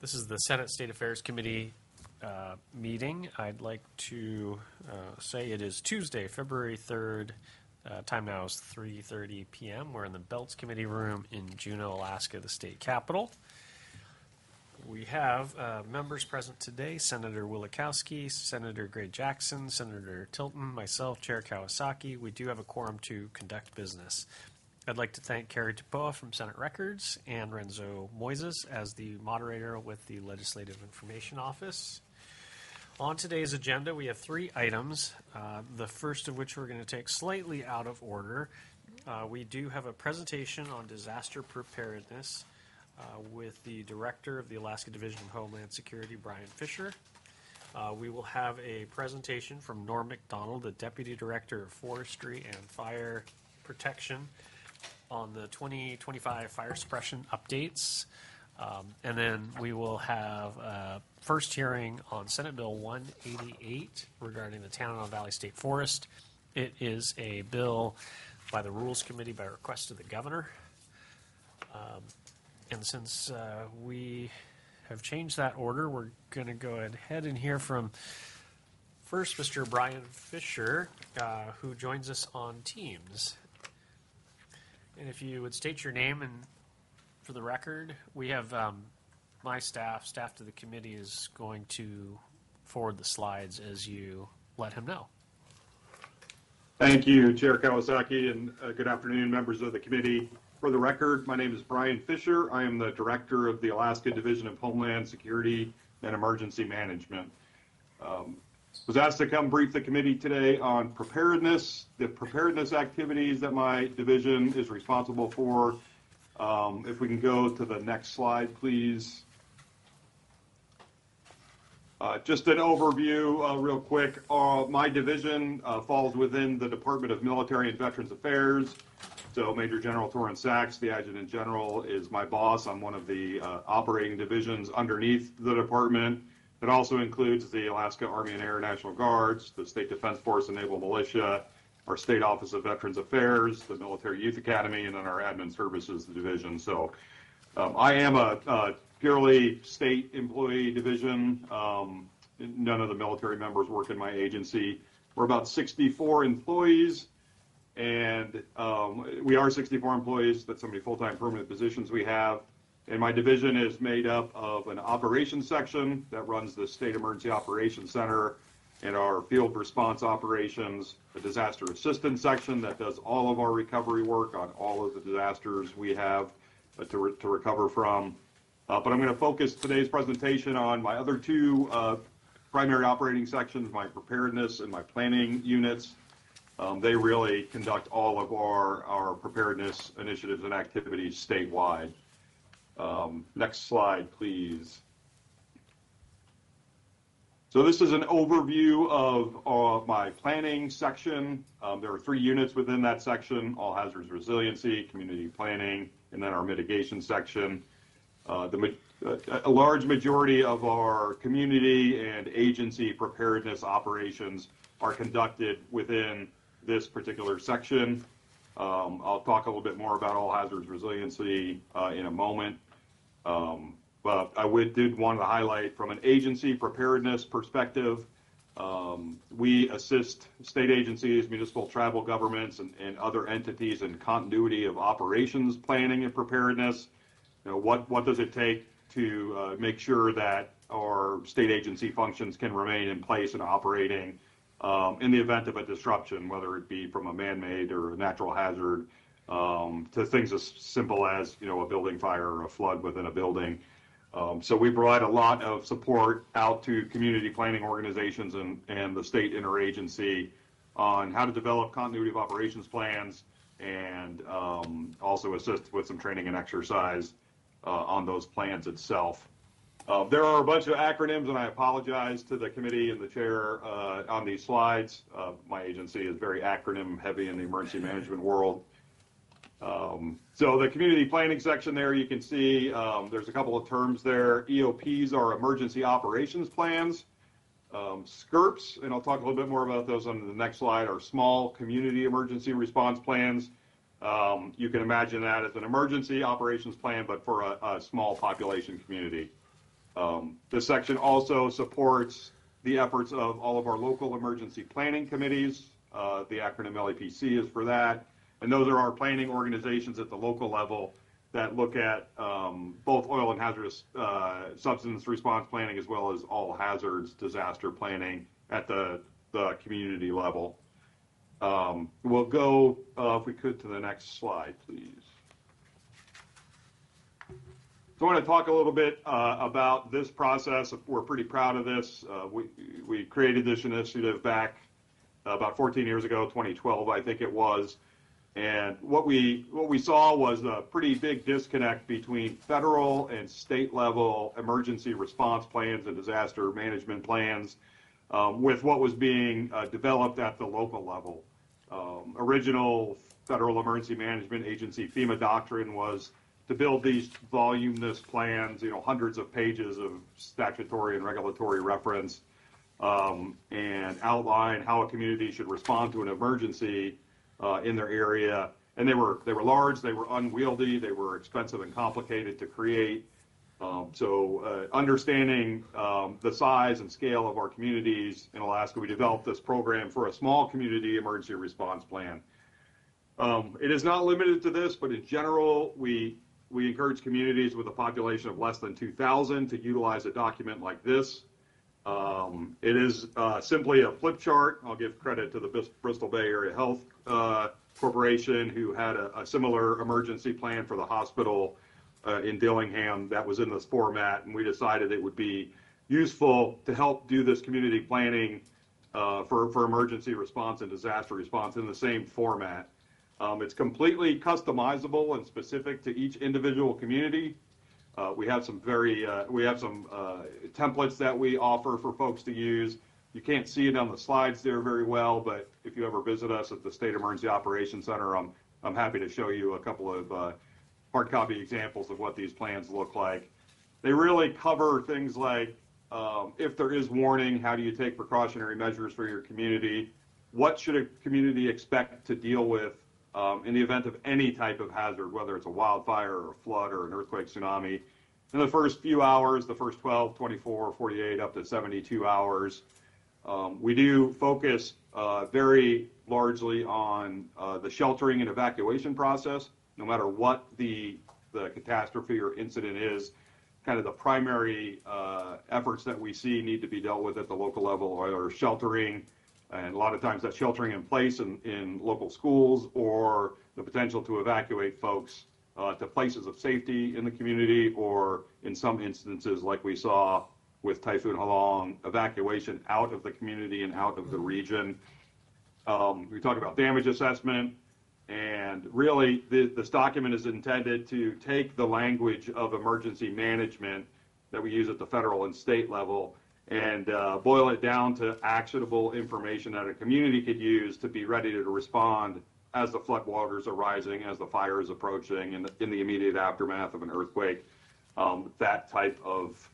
This is the Senate State Affairs Committee meeting. I'd like to say it is Tuesday, February 3rd. Time now is 3:30 p.m. We're in the Belts Committee room in Juneau, Alaska, the state capital. We have members present today: Senator Wielechowski, Senator Gray Jackson, Senator Tilton, myself, Chair Kawasaki. We do have a quorum to conduct business. I'd like to thank Carrie Tupoa from Senate Records and Renzo Moises as the moderator with the Legislative Information Office. On today's agenda, we have 3 items, the first of which we're going to take slightly out of order. We do have a presentation on disaster preparedness with the Director of the Alaska Division of Homeland Security, Brian Fisher. We will have a presentation from Norm McDonald, the Deputy Director of Forestry and Fire Protection, on the 2025 fire suppression updates. And then we will have a first hearing on Senate Bill 188 regarding the Tanana Valley State Forest. It is a bill by the Rules Committee by request of the governor. And since we have changed that order, we're going to go ahead and hear from first Mr. Brian Fisher, who joins us on Teams. And if you would state your name and for the record, we have my staff to the committee is going to forward the slides as you let him know. Thank you, Chair Kawasaki, and good afternoon, members of the committee. For the record, my name is Brian Fisher. I am the Director of the Alaska Division of Homeland Security and Emergency Management. Was asked to come brief the committee today on preparedness, the preparedness activities that my division is responsible for. If we can go to the next slide, please. Just an overview real quick. My division falls within the Department of Military and Veterans Affairs. So Major General Torrin Sachs, the Adjutant General, is my boss. I'm one of the operating divisions underneath the department. It also includes the Alaska Army and Air National Guards, the State Defense Force and Naval Militia, our State Office of Veterans Affairs, the Military Youth Academy, and then our Admin Services Division. So I am a purely state employee division. None of the military members work in my agency. We're about 64 employees, and we are 64 employees. That's how many full-time permanent positions we have. And my division is made up of an operations section that runs the State Emergency Operations Center and our field response operations, a disaster assistance section that does all of our recovery work on all of the disasters we have to recover from. But I'm going to focus today's presentation on my other 2 primary operating sections, my preparedness and my planning units. They really conduct all of our preparedness initiatives and activities statewide. Next slide, please. So this is an overview of my planning section. There are 3 units within that section: all hazards resiliency, community planning, and then our mitigation section. A large majority of our community and agency preparedness operations are conducted within this particular section. I'll talk a little bit more about all hazards resiliency in a moment. But I did want to highlight from an agency preparedness perspective, we assist state agencies, municipal travel governments, and other entities in continuity of operations planning and preparedness. You know, what does it take to make sure that our state agency functions can remain in place and operating in the event of a disruption, whether it be from a man-made or a natural hazard, to things as simple as, you know, a building fire or a flood within a building. So we provide a lot of support out to community planning organizations and the state interagency on how to develop continuity of operations plans, and also assist with some training and exercise on those plans itself. There are a bunch of acronyms, and I apologize to the committee and the chair on these slides. My agency is very acronym heavy in the emergency management world. So the community planning section there, you can see there's a couple of terms there. EOPs are emergency operations plans. SCRPs, and I'll talk a little bit more about those on the next slide, are small community emergency response plans. You can imagine that as an emergency operations plan, but for a small population community. This section also supports the efforts of all of our local emergency planning committees. The acronym LEPC is for that. And those are our planning organizations at the local level that look at both oil and hazardous substance response planning as well as all hazards disaster planning at the community level. We'll go, if we could, to the next slide, please. So I want to talk a little bit about this process. We're pretty proud of this. We created this initiative back about 14 years ago, 2012, I think it was. And what we saw was a pretty big disconnect between federal and state level emergency response plans and disaster management plans with what was being developed at the local level. Original Federal Emergency Management Agency FEMA doctrine was to build these voluminous plans, hundreds of pages of statutory and regulatory reference, and outline how a community should respond to an emergency in their area. And they were large, they were unwieldy, they were expensive and complicated to create. So understanding the size and scale of our communities in Alaska, we developed this program for a small community emergency response plan. It is not limited to this, but in general, we encourage communities with a population of less than 2,000 to utilize a document like this. It is simply a flip chart. I'll give credit to the Bristol Bay Area Health Corporation, who had a similar emergency plan for the hospital in Dillingham that was in this format, and we decided it would be useful to help do this community planning for emergency response and disaster response in the same format. It's completely customizable and specific to each individual community. We have some templates that we offer for folks to use. You can't see it on the slides there very well, but if you ever visit us at the State Emergency Operations Center, I'm happy to show you a couple of hard copy examples of what these plans look like. They really cover things like if there is warning, how do you take precautionary measures for your community? What should a community expect to deal with in the event of any type of hazard, whether it's a wildfire or a flood or an earthquake, tsunami? In the first few hours, the first 12, 24, 48, up to 72 hours, we do focus very largely on the sheltering and evacuation process. No matter what the catastrophe or incident is, kind of the primary efforts that we see need to be dealt with at the local level are sheltering, and a lot of times that's sheltering in place in local schools, or the potential to evacuate folks to places of safety in the community, or in some instances, like we saw with Typhoon Halong, evacuation out of the community and out of the region. We talk about damage assessment, and really this document is intended to take the language of emergency management that we use at the federal and state level and boil it down to actionable information that a community could use to be ready to respond as the floodwaters are rising, as the fire is approaching, in the immediate aftermath of an earthquake, that type of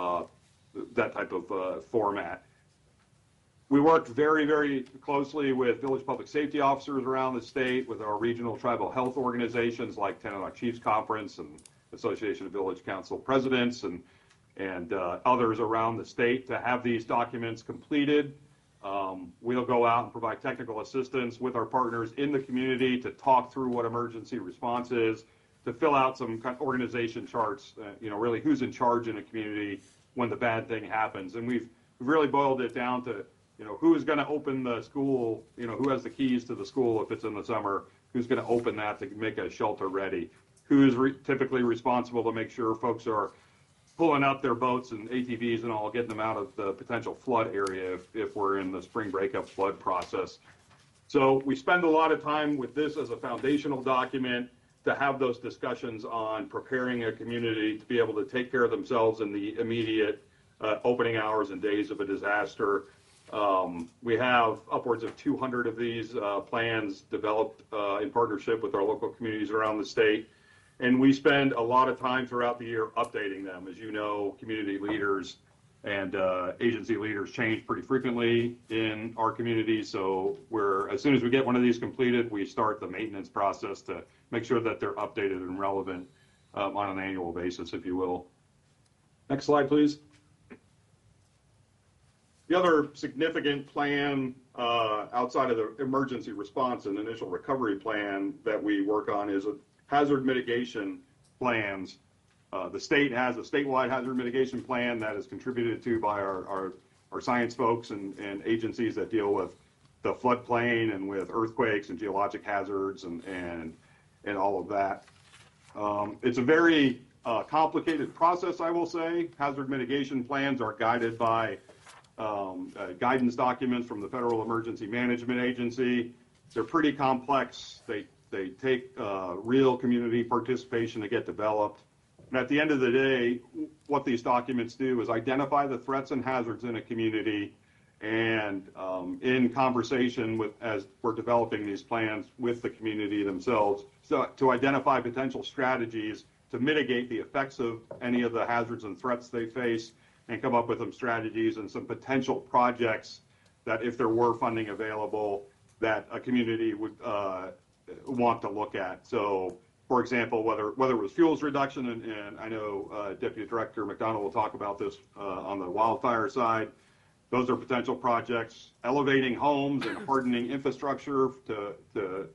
format. We work very, very closely with village public safety officers around the state, with our regional tribal health organizations like Teninock Chiefs Conference and Association of Village Council Presidents and others around the state to have these documents completed. We'll go out and provide technical assistance with our partners in the community to talk through what emergency response is, to fill out some kind of organization charts, really who's in charge in a community when the bad thing happens. And we've really boiled it down to, who is going to open the school, who has the keys to the school if it's in the summer, who's going to open that to make a shelter ready, who is typically responsible to make sure folks are pulling out their boats and ATVs and all, getting them out of the potential flood area if we're in the spring breakup flood process. So we spend a lot of time with this as a foundational document to have those discussions on preparing a community to be able to take care of themselves in the immediate opening hours and days of a disaster. We have upwards of 200 of these plans developed in partnership with our local communities around the state. And we spend a lot of time throughout the year updating them. As you know, community leaders and agency leaders change pretty frequently in our community. So as soon as we get one of these completed, we start the maintenance process to make sure that they're updated and relevant on an annual basis, if you will. Next slide, please. The other significant plan outside of the emergency response and initial recovery plan that we work on is hazard mitigation plans. The state has a statewide hazard mitigation plan that is contributed to by our science folks and agencies that deal with the floodplain and with earthquakes and geologic hazards and all of that. It's a very complicated process, I will say. Hazard mitigation plans are guided by guidance documents from the Federal Emergency Management Agency. They're pretty complex. They take real community participation to get developed. And at the end of the day, what these documents do is identify the threats and hazards in a community, and in conversation with, as we're developing these plans with the community themselves, so to identify potential strategies to mitigate the effects of any of the hazards and threats they face, and come up with some strategies and some potential projects that, if there were funding available, that a community would want to look at. So, for example, whether it was fuels reduction, and I know Deputy Director McDonald will talk about this on the wildfire side. Those are potential projects. Elevating homes and hardening infrastructure to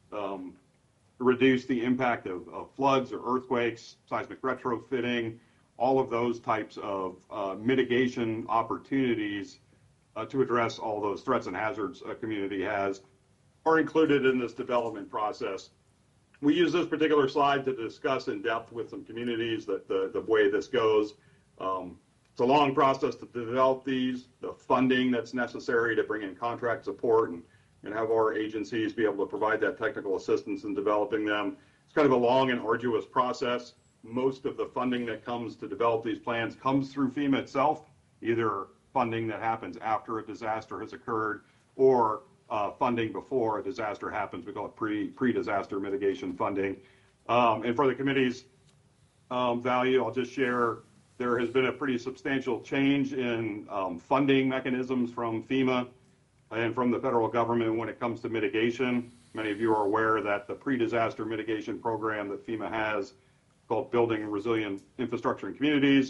reduce the impact of floods or earthquakes, seismic retrofitting, all of those types of mitigation opportunities to address all those threats and hazards a community has are included in this development process. We use this particular slide to discuss in depth with some communities the way this goes. It's a long process to develop these, the funding that's necessary to bring in contract support and have our agencies be able to provide that technical assistance in developing them. It's kind of a long and arduous process. Most of the funding that comes to develop these plans comes through FEMA itself, either funding that happens after a disaster has occurred or funding before a disaster happens. We call it pre-disaster mitigation funding. And for the committee's value, I'll just share there has been a pretty substantial change in funding mechanisms from FEMA and from the federal government when it comes to mitigation. Many of you are aware that the pre-disaster mitigation program that FEMA has, called Building Resilient Infrastructure in Communities,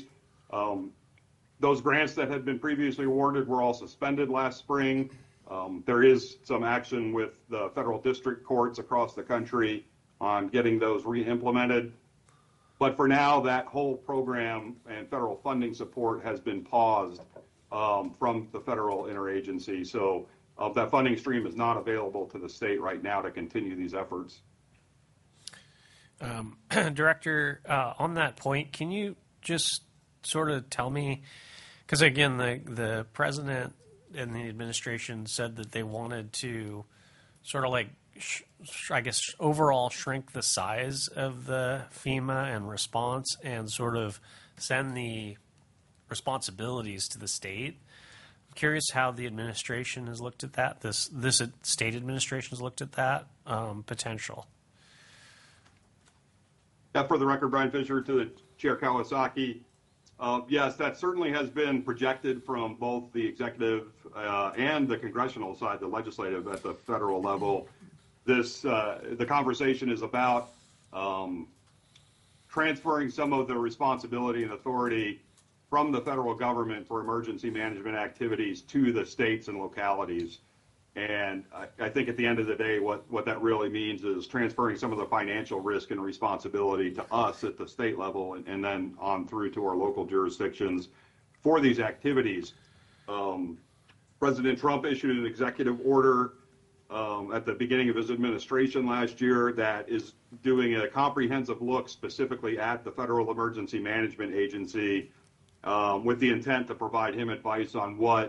those grants that had been previously awarded were all suspended last spring. There is some action with the federal district courts across the country on getting those re-implemented. But for now, that whole program and federal funding support has been paused from the federal interagency. So that funding stream is not available to the state right now to continue these efforts. Director, on that point, can you just sort of tell me, because again, the president and the administration said that they wanted to sort of like, I guess, overall shrink the size of the FEMA and response and sort of send the responsibilities to the state. I'm curious how the administration has looked at that, this state administration has looked at that potential. Yeah, for the record, Brian Fisher, to the Chair Kawasaki. Yes, that certainly has been projected from both the executive and the congressional side, the legislative at the federal level. The conversation is about transferring some of the responsibility and authority from the federal government for emergency management activities to the states and localities. And I think at the end of the day, what that really means is transferring some of the financial risk and responsibility to us at the state level and then on through to our local jurisdictions for these activities. President Trump issued an executive order at the beginning of his administration last year that is doing a comprehensive look specifically at the Federal Emergency Management Agency with the intent to provide him advice on what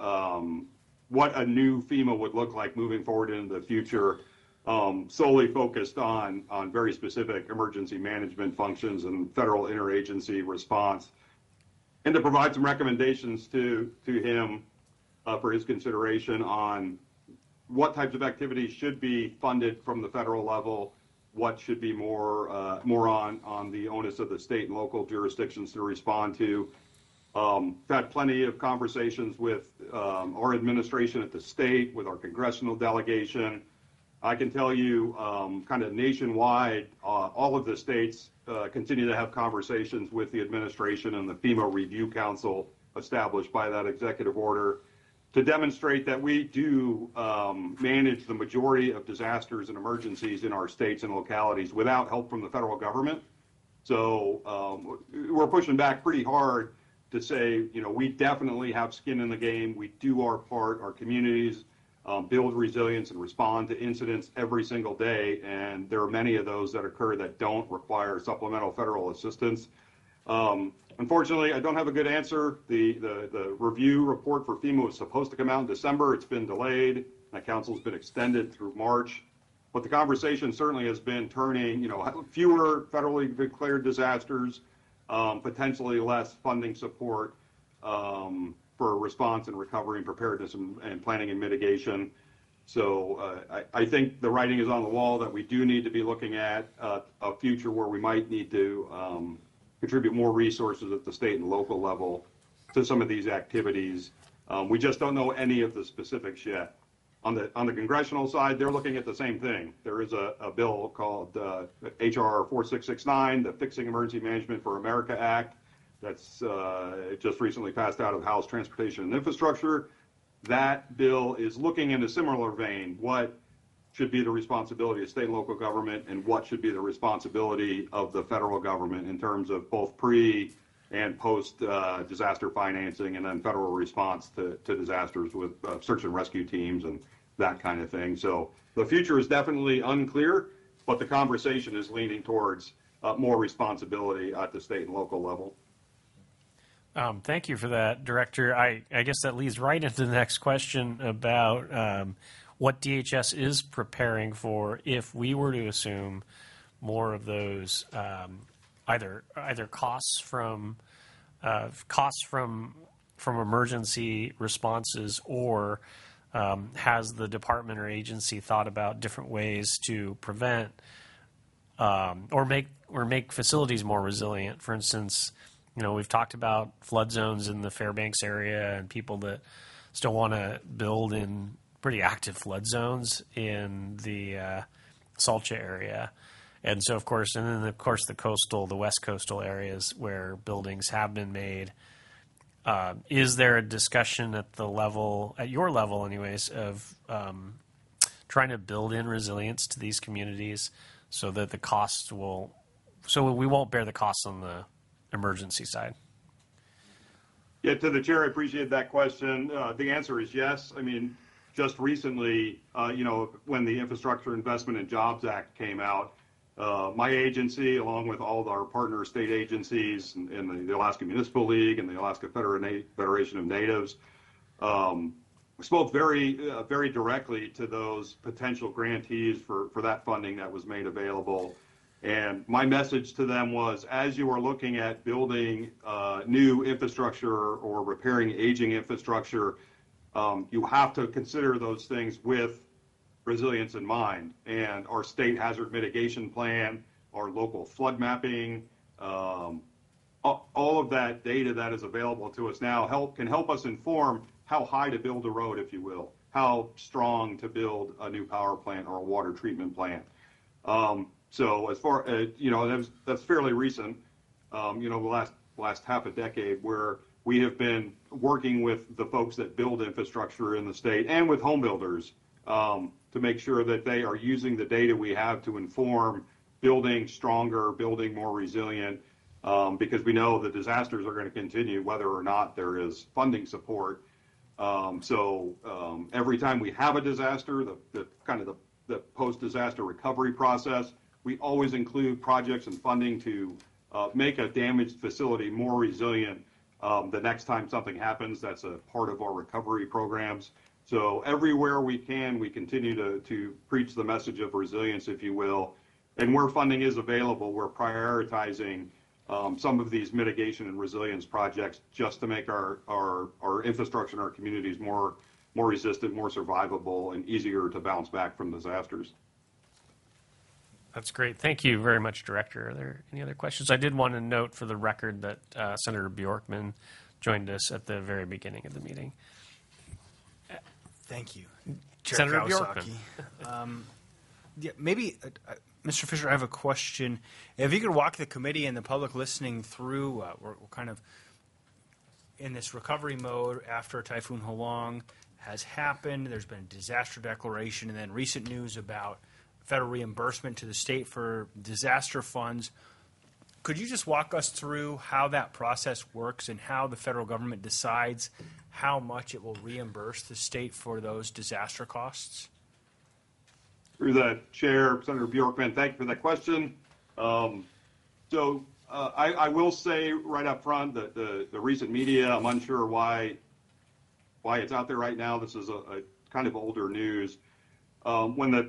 a new FEMA would look like moving forward into the future, solely focused on very specific emergency management functions and federal interagency response, and to provide some recommendations to him for his consideration on what types of activities should be funded from the federal level, what should be more on the onus of the state and local jurisdictions to respond to. Had plenty of conversations with our administration at the state, with our congressional delegation, I can tell you kind of nationwide, all of the states continue to have conversations with the administration and the FEMA Review Council established by that executive order to demonstrate that we do manage the majority of disasters and emergencies in our states and localities without help from the federal government. So we're pushing back pretty hard to say, we definitely have skin in the game. We do our part. Our communities build resilience and respond to incidents every single day, and there are many of those that occur that don't require supplemental federal assistance. Unfortunately, I don't have a good answer. The review report for FEMA was supposed to come out in December. It's been delayed. That council's been extended through March. But the conversation certainly has been turning, fewer federally declared disasters, potentially less funding support for response and recovery and preparedness and planning and mitigation. So I think the writing is on the wall that we do need to be looking at a future where we might need to contribute more resources at the state and local level to some of these activities. We just don't know any of the specifics yet. On the congressional side, they're looking at the same thing. There is a bill called H.R. 4669, the Fixing Emergency Management for America Act, that's just recently passed out of House Transportation and Infrastructure. That bill is looking in a similar vein. What should be the responsibility of state and local government, and what should be the responsibility of the federal government in terms of both pre and post disaster financing, and then federal response to disasters with search and rescue teams and that kind of thing. So the future is definitely unclear, but the conversation is leaning towards more responsibility at the state and local level. Thank you for that, Director. I guess that leads right into the next question about what DHS is preparing for if we were to assume more of those either costs from emergency responses, or has the department or agency thought about different ways to prevent or make facilities more resilient? For instance, we've talked about flood zones in the Fairbanks area and people that still want to build in pretty active flood zones in the Salcha area. And so, of course, the West Coastal areas where buildings have been made. Is there a discussion at your level anyways, of trying to build in resilience to these communities so that we won't bear the costs on the emergency side? Yeah, to the chair, I appreciate that question. The answer is yes. I mean, just recently, when the Infrastructure Investment and Jobs Act came out, my agency, along with all of our partner state agencies in the Alaska Municipal League and the Alaska Federation of Natives, spoke very directly to those potential grantees for that funding that was made available. And my message to them was, as you are looking at building new infrastructure or repairing aging infrastructure, you have to consider those things with resilience in mind. And our state hazard mitigation plan, our local flood mapping, all of that data that is available to us now can help us inform how high to build a road, if you will, how strong to build a new power plant or a water treatment plant. So as far as, that's fairly recent, the last half a decade, where we have been working with the folks that build infrastructure in the state and with home builders to make sure that they are using the data we have to inform building stronger, building more resilient, because we know the disasters are going to continue whether or not there is funding support. So every time we have a disaster, the post-disaster recovery process, we always include projects and funding to make a damaged facility more resilient the next time something happens. That's a part of our recovery programs. So everywhere we can, we continue to preach the message of resilience, if you will. And where funding is available, we're prioritizing some of these mitigation and resilience projects just to make our infrastructure and our communities more resistant, more survivable, and easier to bounce back from disasters. That's great. Thank you very much, Director. Are there any other questions? I did want to note for the record that Senator Bjorkman joined us at the very beginning of the meeting. Thank you, Chair Senator Kawasaki. Bjorkman. Yeah, maybe, Mr. Fisher, I have a question. If you could walk the committee and the public listening through, we're kind of in this recovery mode after Typhoon Halong has happened. There's been a disaster declaration, and then recent news about federal reimbursement to the state for disaster funds. Could you just walk us through how that process works and how the federal government decides how much it will reimburse the state for those disaster costs? Through the chair, Senator Bjorkman, thank you for that question. I will say right up front that the recent media, I'm unsure why it's out there right now. This is a kind of older news. When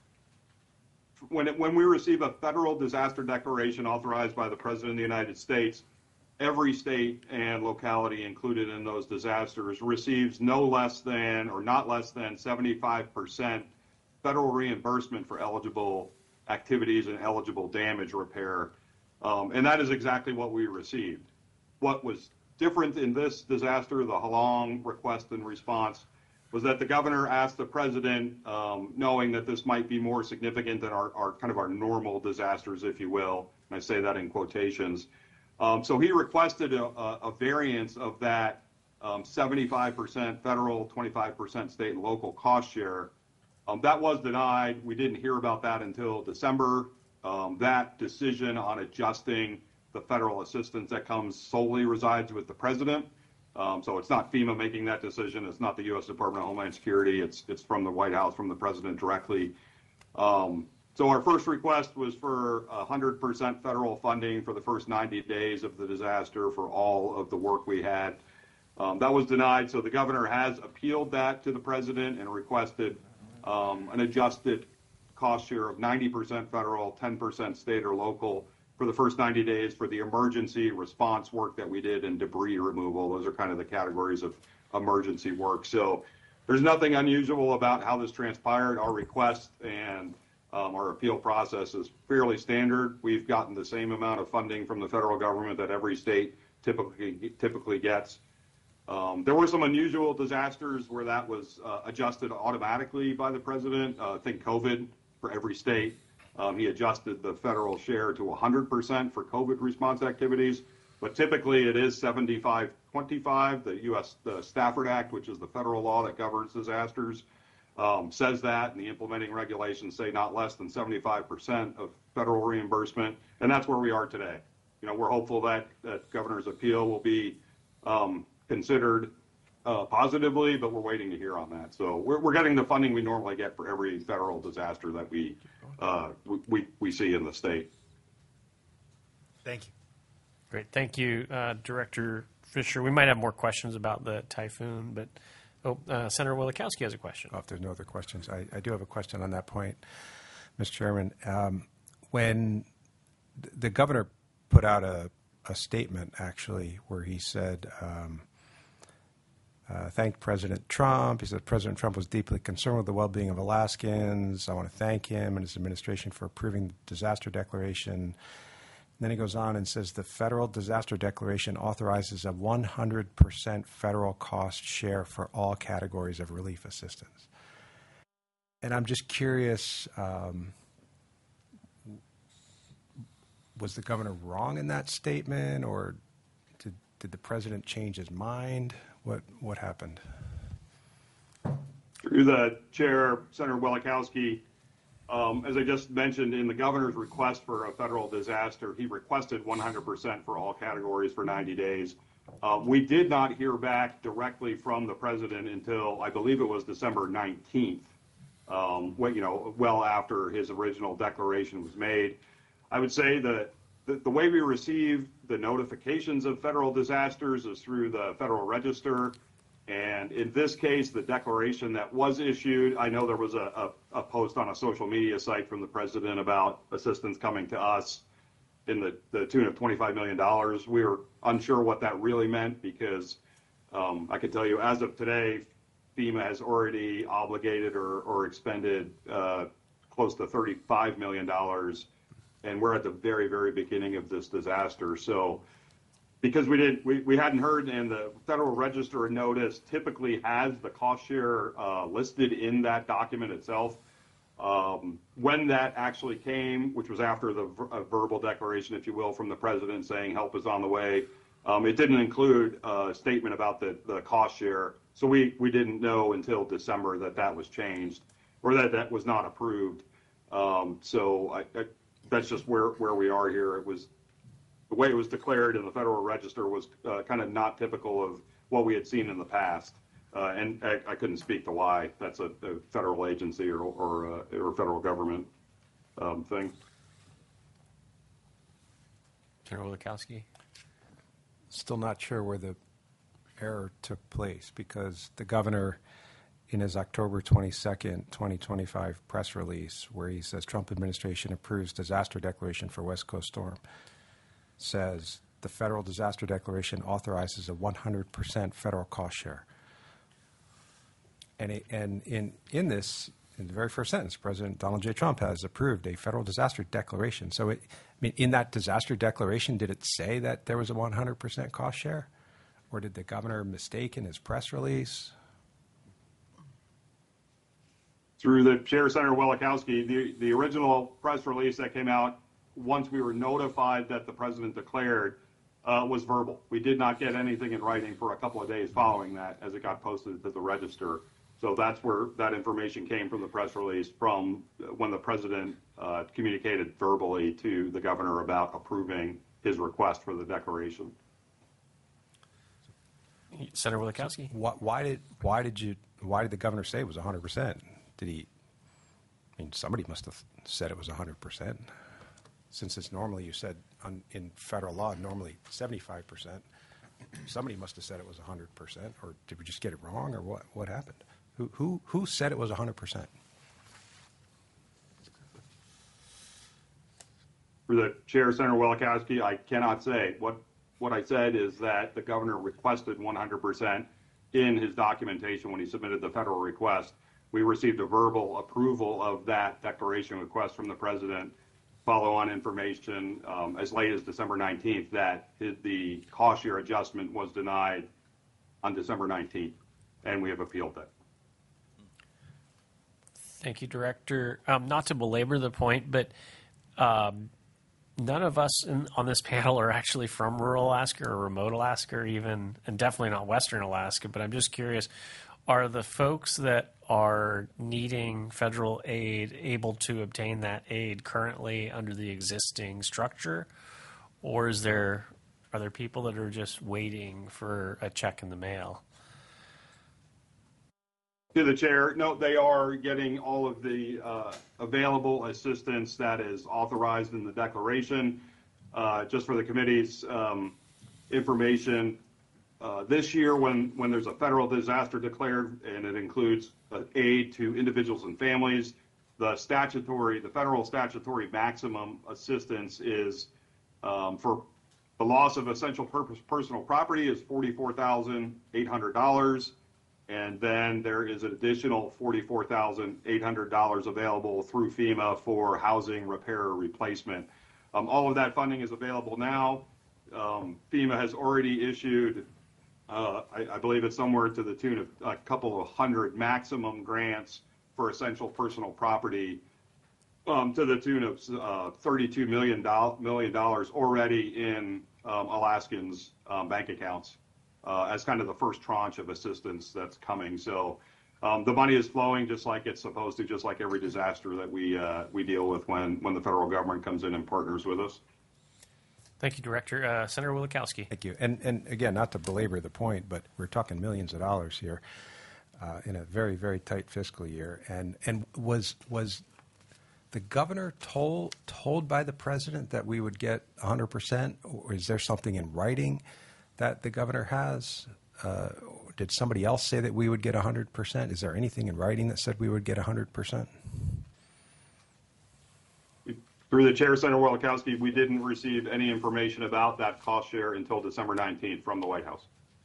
we receive a federal disaster declaration authorized by the President of the United States, every state and locality included in those disasters receives no less than or not less than 75% federal reimbursement for eligible activities and eligible damage repair. And that is exactly what we received. What was different in this disaster, the Halong request and response, was that the governor asked the president, knowing that this might be more significant than our kind of our normal disasters, if you will, and I say that in quotations. So he requested a variance of that 75% federal, 25% state and local cost share. That was denied. We didn't hear about that until December. That decision on adjusting the federal assistance that comes solely resides with the president. So it's not FEMA making that decision. It's not the U.S. Department of Homeland Security. It's from the White House, from the president directly. So our first request was for 100% federal funding for the first 90 days of the disaster for all of the work we had. That was denied. So the governor has appealed that to the president and requested an adjusted cost share of 90% federal, 10% state or local for the first 90 days for the emergency response work that we did and debris removal. Those are kind of the categories of emergency work. So there's nothing unusual about how this transpired. Our request and our appeal process is fairly standard. We've gotten the same amount of funding from the federal government that every state typically gets. There were some unusual disasters where that was adjusted automatically by the president. Think COVID for every state. He adjusted the federal share to 100% for COVID response activities, but typically it is 75-25. The Stafford Act, which is the federal law that governs disasters, says that, and the implementing regulations say not less than 75% of federal reimbursement, and that's where we are today. You know, we're hopeful that governor's appeal will be considered positively, but we're waiting to hear on that. So we're getting the funding we normally get for every federal disaster that we see in the state. Thank you. Great. Thank you, Director Fisher. We might have more questions about the typhoon, but Senator Wielechowski has a question. If there's no other questions, I do have a question on that point, Mr. Chairman. When the governor put out a statement, actually, where he said, thanked President Trump. He said President Trump was deeply concerned with the well-being of Alaskans. I want to thank him and his administration for approving the disaster declaration. And then he goes on and says the federal disaster declaration authorizes a 100% federal cost share for all categories of relief assistance. And I'm just curious, was the governor wrong in that statement, or did the president change his mind? What happened? Through the chair, Senator Wielechowski, as I just mentioned, in the governor's request for a federal disaster, he requested 100% for all categories for 90 days. We did not hear back directly from the president until, I believe it was December 19th, well after his original declaration was made. I would say that the way we receive the notifications of federal disasters is through the Federal Register. And in this case, the declaration that was issued, I know there was a post on a social media site from the president about assistance coming to us in the tune of $25 million. We were unsure what that really meant because I can tell you as of today, FEMA has already obligated or expended close to $35 million. And we're at the very, very beginning of this disaster. So because we hadn't heard, and the Federal Register notice typically has the cost share listed in that document itself. When that actually came, which was after the verbal declaration, if you will, from the president saying help is on the way, it didn't include a statement about the cost share. So we didn't know until December that was changed or that was not approved. So that's just where we are here. It was the way it was declared in the Federal Register was kind of not typical of what we had seen in the past. And I couldn't speak to why. That's a federal agency or federal government thing. General Wielechowski. Still not sure where the error took place because the governor, in his October 22nd, 2025 press release, where he says Trump administration approves disaster declaration for West Coast storm, says the federal disaster declaration authorizes a 100% federal cost share. And in this, in the very first sentence, President Donald J. Trump has approved a federal disaster declaration. So, in that disaster declaration, did it say that there was a 100% cost share? Or did the governor mistake in his press release? Through the chair, Senator Wielechowski, the original press release that came out once we were notified that the president declared was verbal. We did not get anything in writing for a couple of days following that as it got posted to the Register. So that's where that information came from the press release from when the president communicated verbally to the governor about approving his request for the declaration. Senator Wielechowski. Why did the governor say it was 100%? Did he? I mean, somebody must have said it was 100%. Since it's normally, you said in federal law, normally 75%. Somebody must have said it was 100%, or did we just get it wrong, or what happened? Who said it was 100%? For the chair, Senator Wielechowski, I cannot say. What I said is that the governor requested 100% in his documentation when he submitted the federal request. We received a verbal approval of that declaration request from the president. Follow-on information as late as December 19th that the cost share adjustment was denied on December 19th, and we have appealed that. Thank you, Director. Not to belabor the point, but none of us on this panel are actually from rural Alaska or remote Alaska or even, and definitely not Western Alaska, but I'm just curious, are the folks that are needing federal aid able to obtain that aid currently under the existing structure? Or are there people that are just waiting for a check in the mail? To the chair, no, they are getting all of the available assistance that is authorized in the declaration. Just for the committee's information, this year when there's a federal disaster declared and it includes aid to individuals and families, the federal statutory maximum assistance is for the loss of essential personal property is $44,800. And then there is an additional $44,800 available through FEMA for housing repair or replacement. All of that funding is available now. FEMA has already issued, I believe it's somewhere to the tune of a couple of hundred maximum grants for essential personal property to the tune of $32 million already in Alaskans' bank accounts. As kind of the first tranche of assistance that's coming. So the money is flowing just like it's supposed to, just like every disaster that we deal with when the federal government comes in and partners with us. Thank you, Director. Senator Wielechowski. Thank you. And again, not to belabor the point, but we're talking millions of dollars here in a very, very tight fiscal year. And was the governor told by the president that we would get 100%, or is there something in writing that the governor has? Did somebody else say that we would get 100%? Is there anything in writing that said we would get 100%? Through the chair, Senator Wielechowski, we didn't receive any information about that cost share until December 19th from the White House.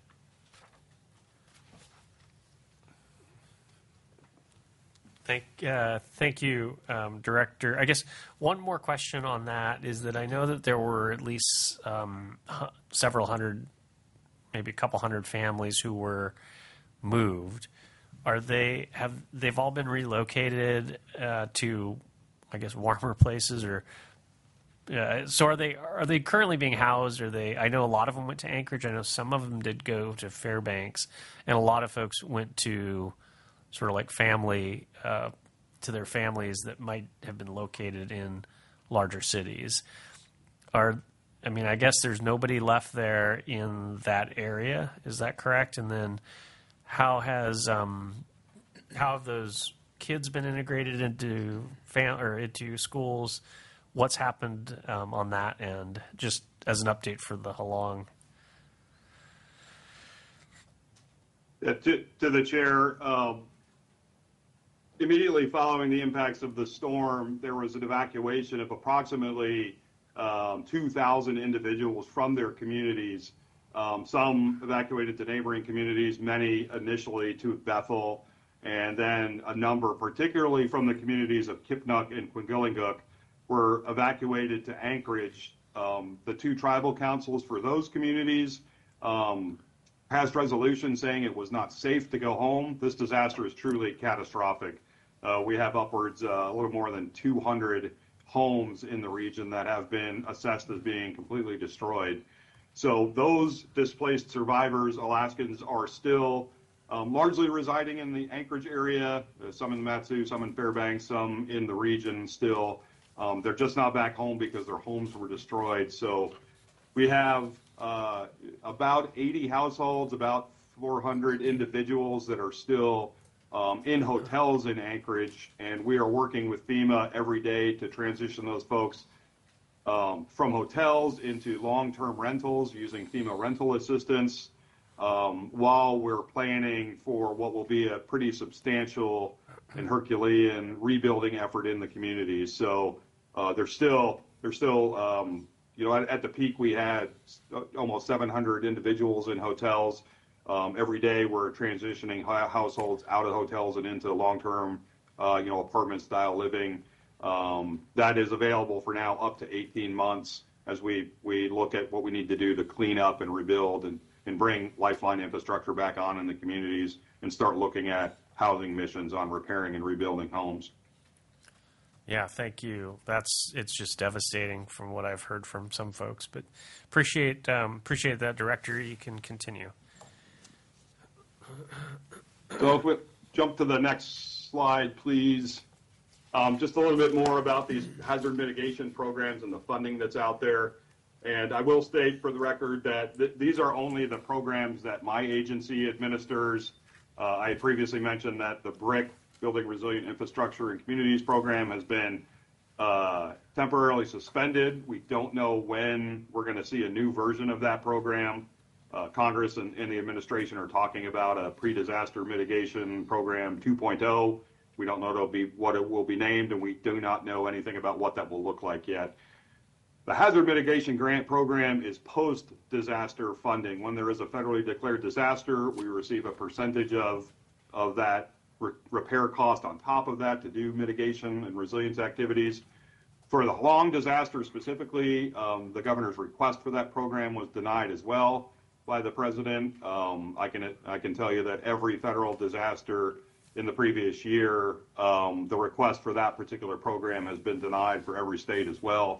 Thank you, Director. I guess one more question on that is that I know that there were at least several hundred, maybe a couple hundred families who were moved. they've all been relocated to, I guess, warmer places, or so are they currently being housed? I know a lot of them went to Anchorage. I know some of them did go to Fairbanks, and a lot of folks went to sort of like family to their families that might have been located in larger cities. I guess there's nobody left there in that area. Is that correct? And then how have those kids been integrated into into schools? What's happened on that end? Just as an update for the Halong. To the chair, immediately following the impacts of the storm, there was an evacuation of approximately 2,000 individuals from their communities. Some evacuated to neighboring communities, many initially to Bethel, and then a number, particularly from the communities of Kipnuk and Quingilinguk, were evacuated to Anchorage. The two tribal councils for those communities passed resolutions saying it was not safe to go home. This disaster is truly catastrophic. We have upwards a little more than 200 homes in the region that have been assessed as being completely destroyed. So those displaced survivors, Alaskans, are still largely residing in the Anchorage area, some in Matsu, some in Fairbanks, some in the region still. They're just not back home because their homes were destroyed. So we have about 80 households, about 400 individuals that are still in hotels in Anchorage, and we are working with FEMA every day to transition those folks from hotels into long-term rentals using FEMA rental assistance, while we're planning for what will be a pretty substantial and Herculean rebuilding effort in the communities. So they're still at the peak we had almost 700 individuals in hotels. Every day we're transitioning households out of hotels and into long-term, apartment-style living. That is available for now up to 18 months as we look at what we need to do to clean up and rebuild and bring lifeline infrastructure back on in the communities and start looking at housing missions on repairing and rebuilding homes. Yeah, thank you. It's just devastating from what I've heard from some folks, but appreciate that, Director. You can continue. So if we jump to the next slide, please. Just a little bit more about these hazard mitigation programs and the funding that's out there. And I will state for the record that these are only the programs that my agency administers. I previously mentioned that the BRIC, Building Resilient Infrastructure and Communities program, has been temporarily suspended. We don't know when we're going to see a new version of that program. Congress and the administration are talking about a pre-disaster mitigation program 2.0. We don't know what it will be named, and we do not know anything about what that will look like yet. The Hazard Mitigation Grant Program is post-disaster funding. When there is a federally declared disaster, we receive a percentage of that repair cost on top of that to do mitigation and resilience activities. For the Halong disaster specifically, the governor's request for that program was denied as well by the president. I can tell you that every federal disaster in the previous year, the request for that particular program has been denied for every state as well.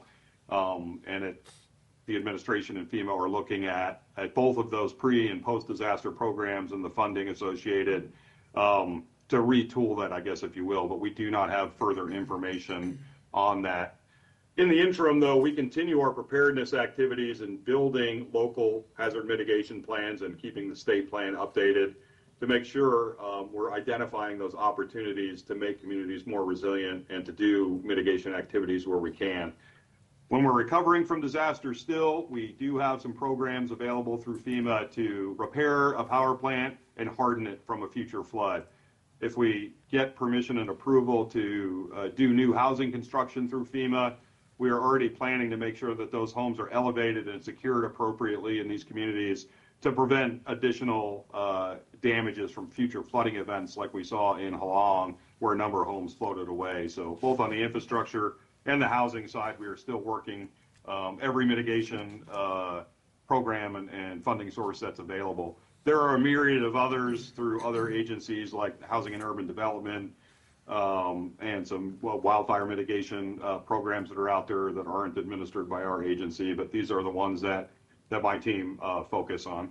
The administration and FEMA are looking at both of those pre- and post-disaster programs and the funding associated to retool that, I guess, if you will. But we do not have further information on that. In the interim, though, we continue our preparedness activities and building local hazard mitigation plans and keeping the state plan updated to make sure we're identifying those opportunities to make communities more resilient and to do mitigation activities where we can. When we're recovering from disaster still, we do have some programs available through FEMA to repair a power plant and harden it from a future flood. If we get permission and approval to do new housing construction through FEMA, we are already planning to make sure that those homes are elevated and secured appropriately in these communities to prevent additional damages from future flooding events like we saw in Halong, where a number of homes floated away. So both on the infrastructure and the housing side, we are still working every mitigation program and funding source that's available. there are a myriad of others through other agencies like Housing and Urban Development, and some wildfire mitigation programs that are out there that aren't administered by our agency, but these are the ones that my team focus on.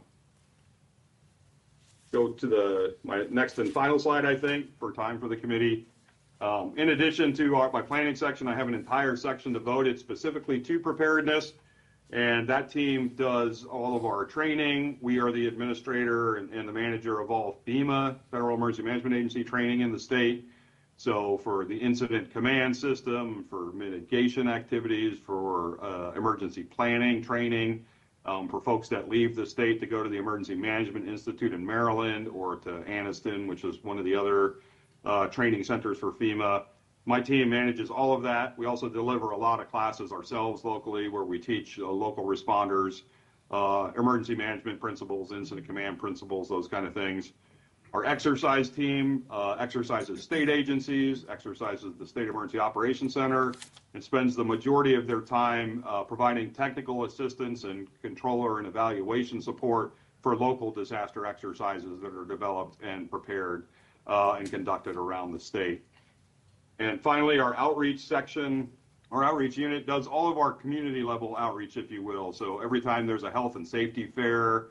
Go to my next and final slide, I think, for time for the committee. In addition to my planning section, I have an entire section devoted specifically to preparedness, and that team does all of our training. We are the administrator and the manager of all FEMA, Federal Emergency Management Agency training in the state. So for the incident command system, for mitigation activities, for emergency planning training, for folks that leave the state to go to the Emergency Management Institute in Maryland or to Anniston, which is one of the other training centers for FEMA. My team manages all of that. We also deliver a lot of classes ourselves locally where we teach local responders emergency management principles, incident command principles, those kind of things. Our exercise team exercises state agencies, exercises the State Emergency Operations Center, and spends the majority of their time providing technical assistance and controller and evaluation support for local disaster exercises that are developed and prepared and conducted around the state. And finally, our outreach section, our outreach unit does all of our community level outreach, if you will. So every time there's a health and safety fair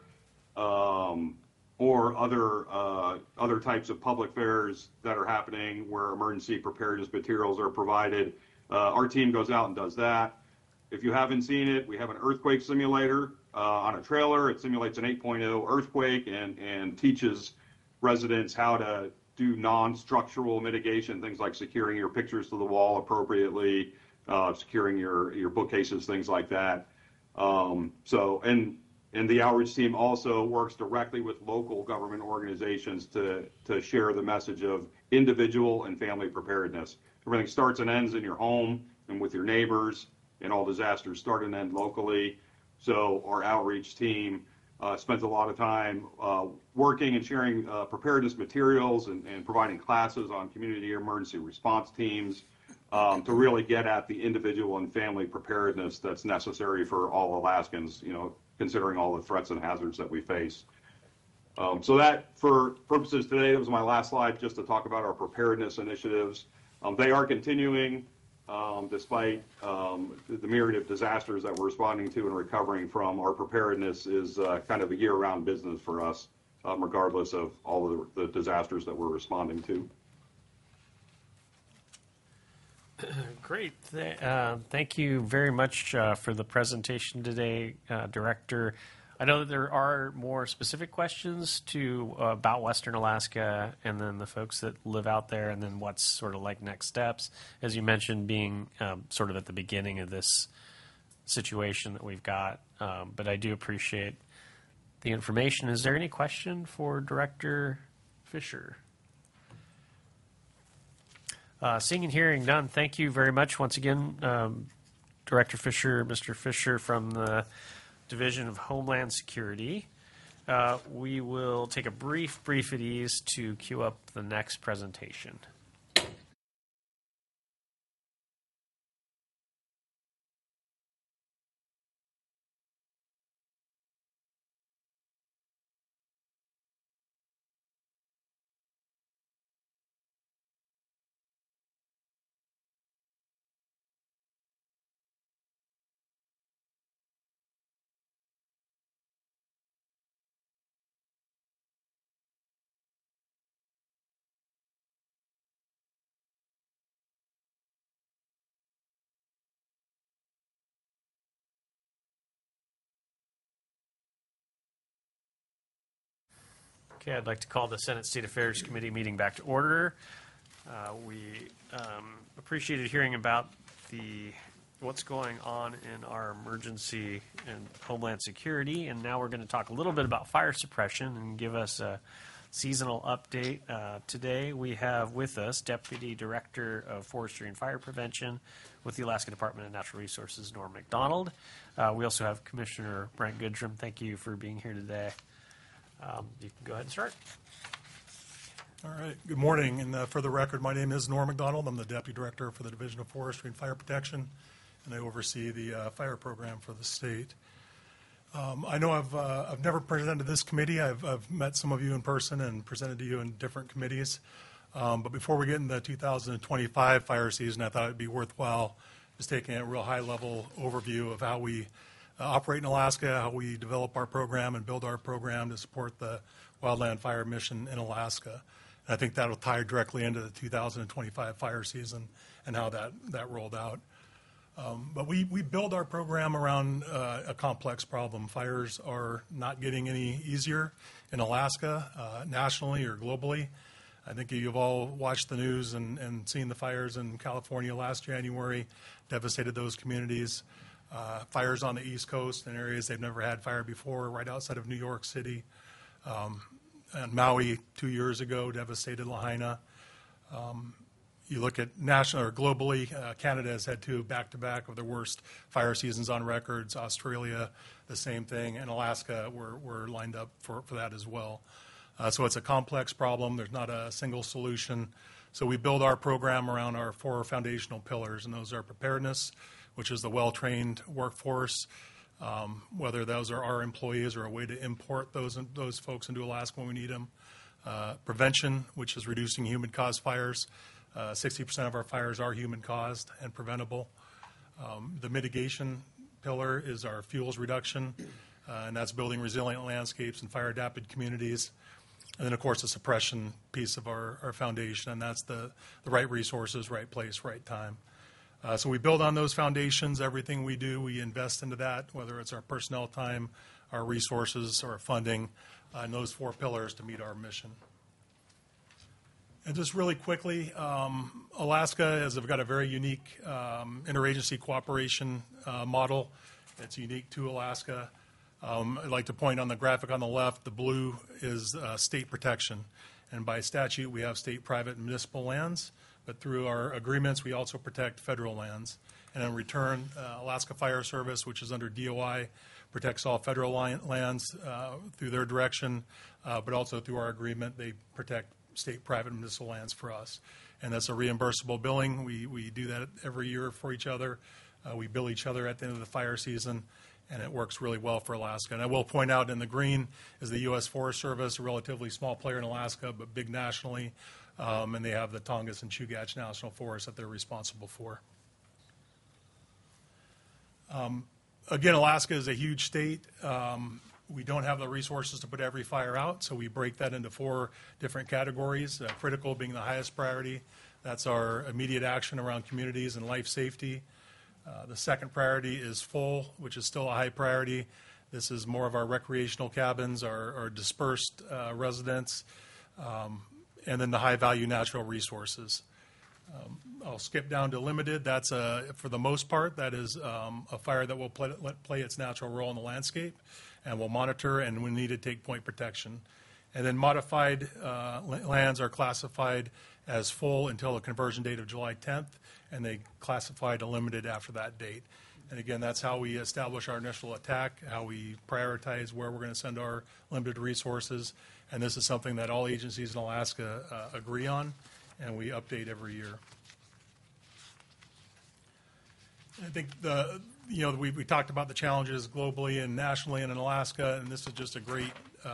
or other types of public fairs that are happening where emergency preparedness materials are provided, our team goes out and does that. If you haven't seen it, we have an earthquake simulator on a trailer. It simulates an 8.0 earthquake and teaches residents how to do non-structural mitigation, things like securing your pictures to the wall appropriately, securing your bookcases, things like that. And the outreach team also works directly with local government organizations to share the message of individual and family preparedness. Everything starts and ends in your home and with your neighbors, and all disasters start and end locally. So our outreach team spends a lot of time working and sharing preparedness materials and providing classes on community emergency response teams to really get at the individual and family preparedness that's necessary for all Alaskans, considering all the threats and hazards that we face. So that, for purposes today, that was my last slide, just to talk about our preparedness initiatives. They are continuing despite the myriad of disasters that we're responding to and recovering from. Our preparedness is kind of a year-round business for us, regardless of all of the disasters that we're responding to. Great. Thank you very much for the presentation today, Director. I know that there are more specific questions about Western Alaska and then the folks that live out there, and then what's sort of like next steps, as you mentioned, being sort of at the beginning of this situation that we've got. But I do appreciate the information. Is there any question for Director Fisher? Seeing and hearing none, thank you very much once again, Director Fisher, Mr. Fisher from the Division of Homeland Security. We will take a brief at ease to queue up the next presentation. Okay, I'd like to call the Senate State Affairs Committee meeting back to order. We appreciated hearing about what's going on in our emergency and Homeland Security, and now we're going to talk a little bit about fire suppression and give us a seasonal update. Today we have with us Deputy Director of Forestry and Fire Prevention with the Alaska Department of Natural Resources, Norm McDonald. We also have Commissioner Brent Goodrum. Thank you for being here today. You can go ahead and start. All right. Good morning. And for the record, my name is Norm McDonald. I'm the Deputy Director for the Division of Forestry and Fire Protection, and I oversee the fire program for the state. I know I've never presented to this committee. I've met some of you in person and presented to you in different committees. But before we get into the 2025 fire season, I thought it'd be worthwhile just taking a real high-level overview of how we operate in Alaska, how we develop our program and build our program to support the wildland fire mission in Alaska. And I think that'll tie directly into the 2025 fire season and how that rolled out. But we build our program around a complex problem. Fires are not getting any easier in Alaska, nationally or globally. I think you've all watched the news and seen the fires in California last January, devastated those communities. Fires on the East Coast in areas they've never had fire before, right outside of New York City. And Maui 2 years ago devastated Lahaina. You look at national or globally, Canada has had two back-to-back of the worst fire seasons on records. Australia, the same thing. And Alaska, we're lined up for that as well. So it's a complex problem. There's not a single solution. So we build our program around our four foundational pillars, and those are preparedness, which is the well-trained workforce, whether those are our employees or a way to import those folks into Alaska when we need them. Prevention, which is reducing human-caused fires. 60% of our fires are human-caused and preventable. The mitigation pillar is our fuels reduction, and that's building resilient landscapes and fire-adapted communities. And then, of course, the suppression piece of our foundation, and that's the right resources, right place, right time. So we build on those foundations. Everything we do, we invest into that, whether it's our personnel time, our resources, or funding, and those four pillars to meet our mission. And just really quickly, Alaska has got a very unique interagency cooperation model. It's unique to Alaska. I'd like to point on the graphic on the left, the blue is state protection. And by statute, we have state, private, and municipal lands. But through our agreements, we also protect federal lands. And in return, Alaska Fire Service, which is under DOI, protects all federal lands through their direction, but also through our agreement, they protect state, private, and municipal lands for us. And that's a reimbursable billing. We do that every year for each other. We bill each other at the end of the fire season, and it works really well for Alaska. And I will point out in the green is the U.S. Forest Service, a relatively small player in Alaska, but big nationally. And they have the Tongass and Chugach National Forests that they're responsible for. Again, Alaska is a huge state. We don't have the resources to put every fire out, so we break that into four different categories, critical being the highest priority. That's our immediate action around communities and life safety. The second priority is full, which is still a high priority. This is more of our recreational cabins, our dispersed residents, and then the high-value natural resources. I'll skip down to limited. That's, for the most part, that is a fire that will play its natural role in the landscape, and will monitor and, when needed, take point protection. And then modified lands are classified as full until the conversion date of July 10th, and they classified a limited after that date. And again, that's how we establish our initial attack, how we prioritize where we're going to send our limited resources. And this is something that all agencies in Alaska agree on, and we update every year. I think we talked about the challenges globally and nationally and in Alaska, and this is just a great,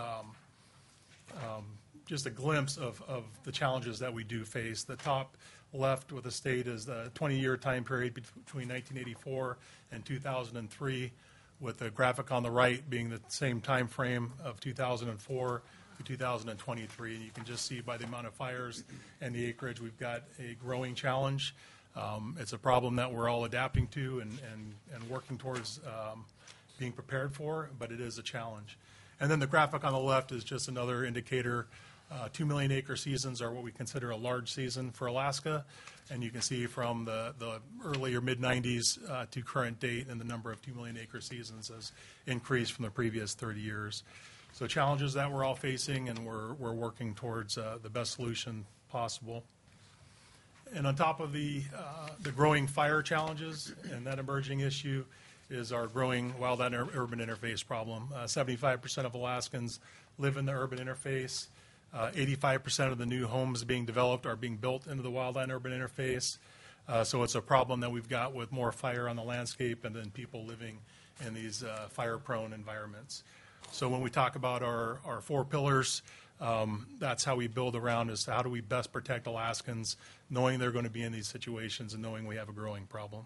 just a glimpse of the challenges that we do face. The top left with the state is the 20-year time period between 1984 and 2003, with the graphic on the right being the same time frame of 2004 to 2023. And you can just see by the amount of fires and the acreage, we've got a growing challenge. It's a problem that we're all adapting to and working towards being prepared for, but it is a challenge. And then the graphic on the left is just another indicator. 2 million acre seasons are what we consider a large season for Alaska, and you can see from the early or mid-90s to current date, and the number of 2 million acre seasons has increased from the previous 30 years. So challenges that we're all facing, and we're working towards the best solution possible. And on top of the growing fire challenges and that emerging issue is our growing wildland-urban interface problem. 75% of Alaskans live in the urban interface. 85% of the new homes being developed are being built into the wildland-urban interface. So it's a problem that we've got with more fire on the landscape and then people living in these fire-prone environments. So when we talk about our 4 pillars, that's how we build around is how do we best protect Alaskans, knowing they're going to be in these situations and knowing we have a growing problem.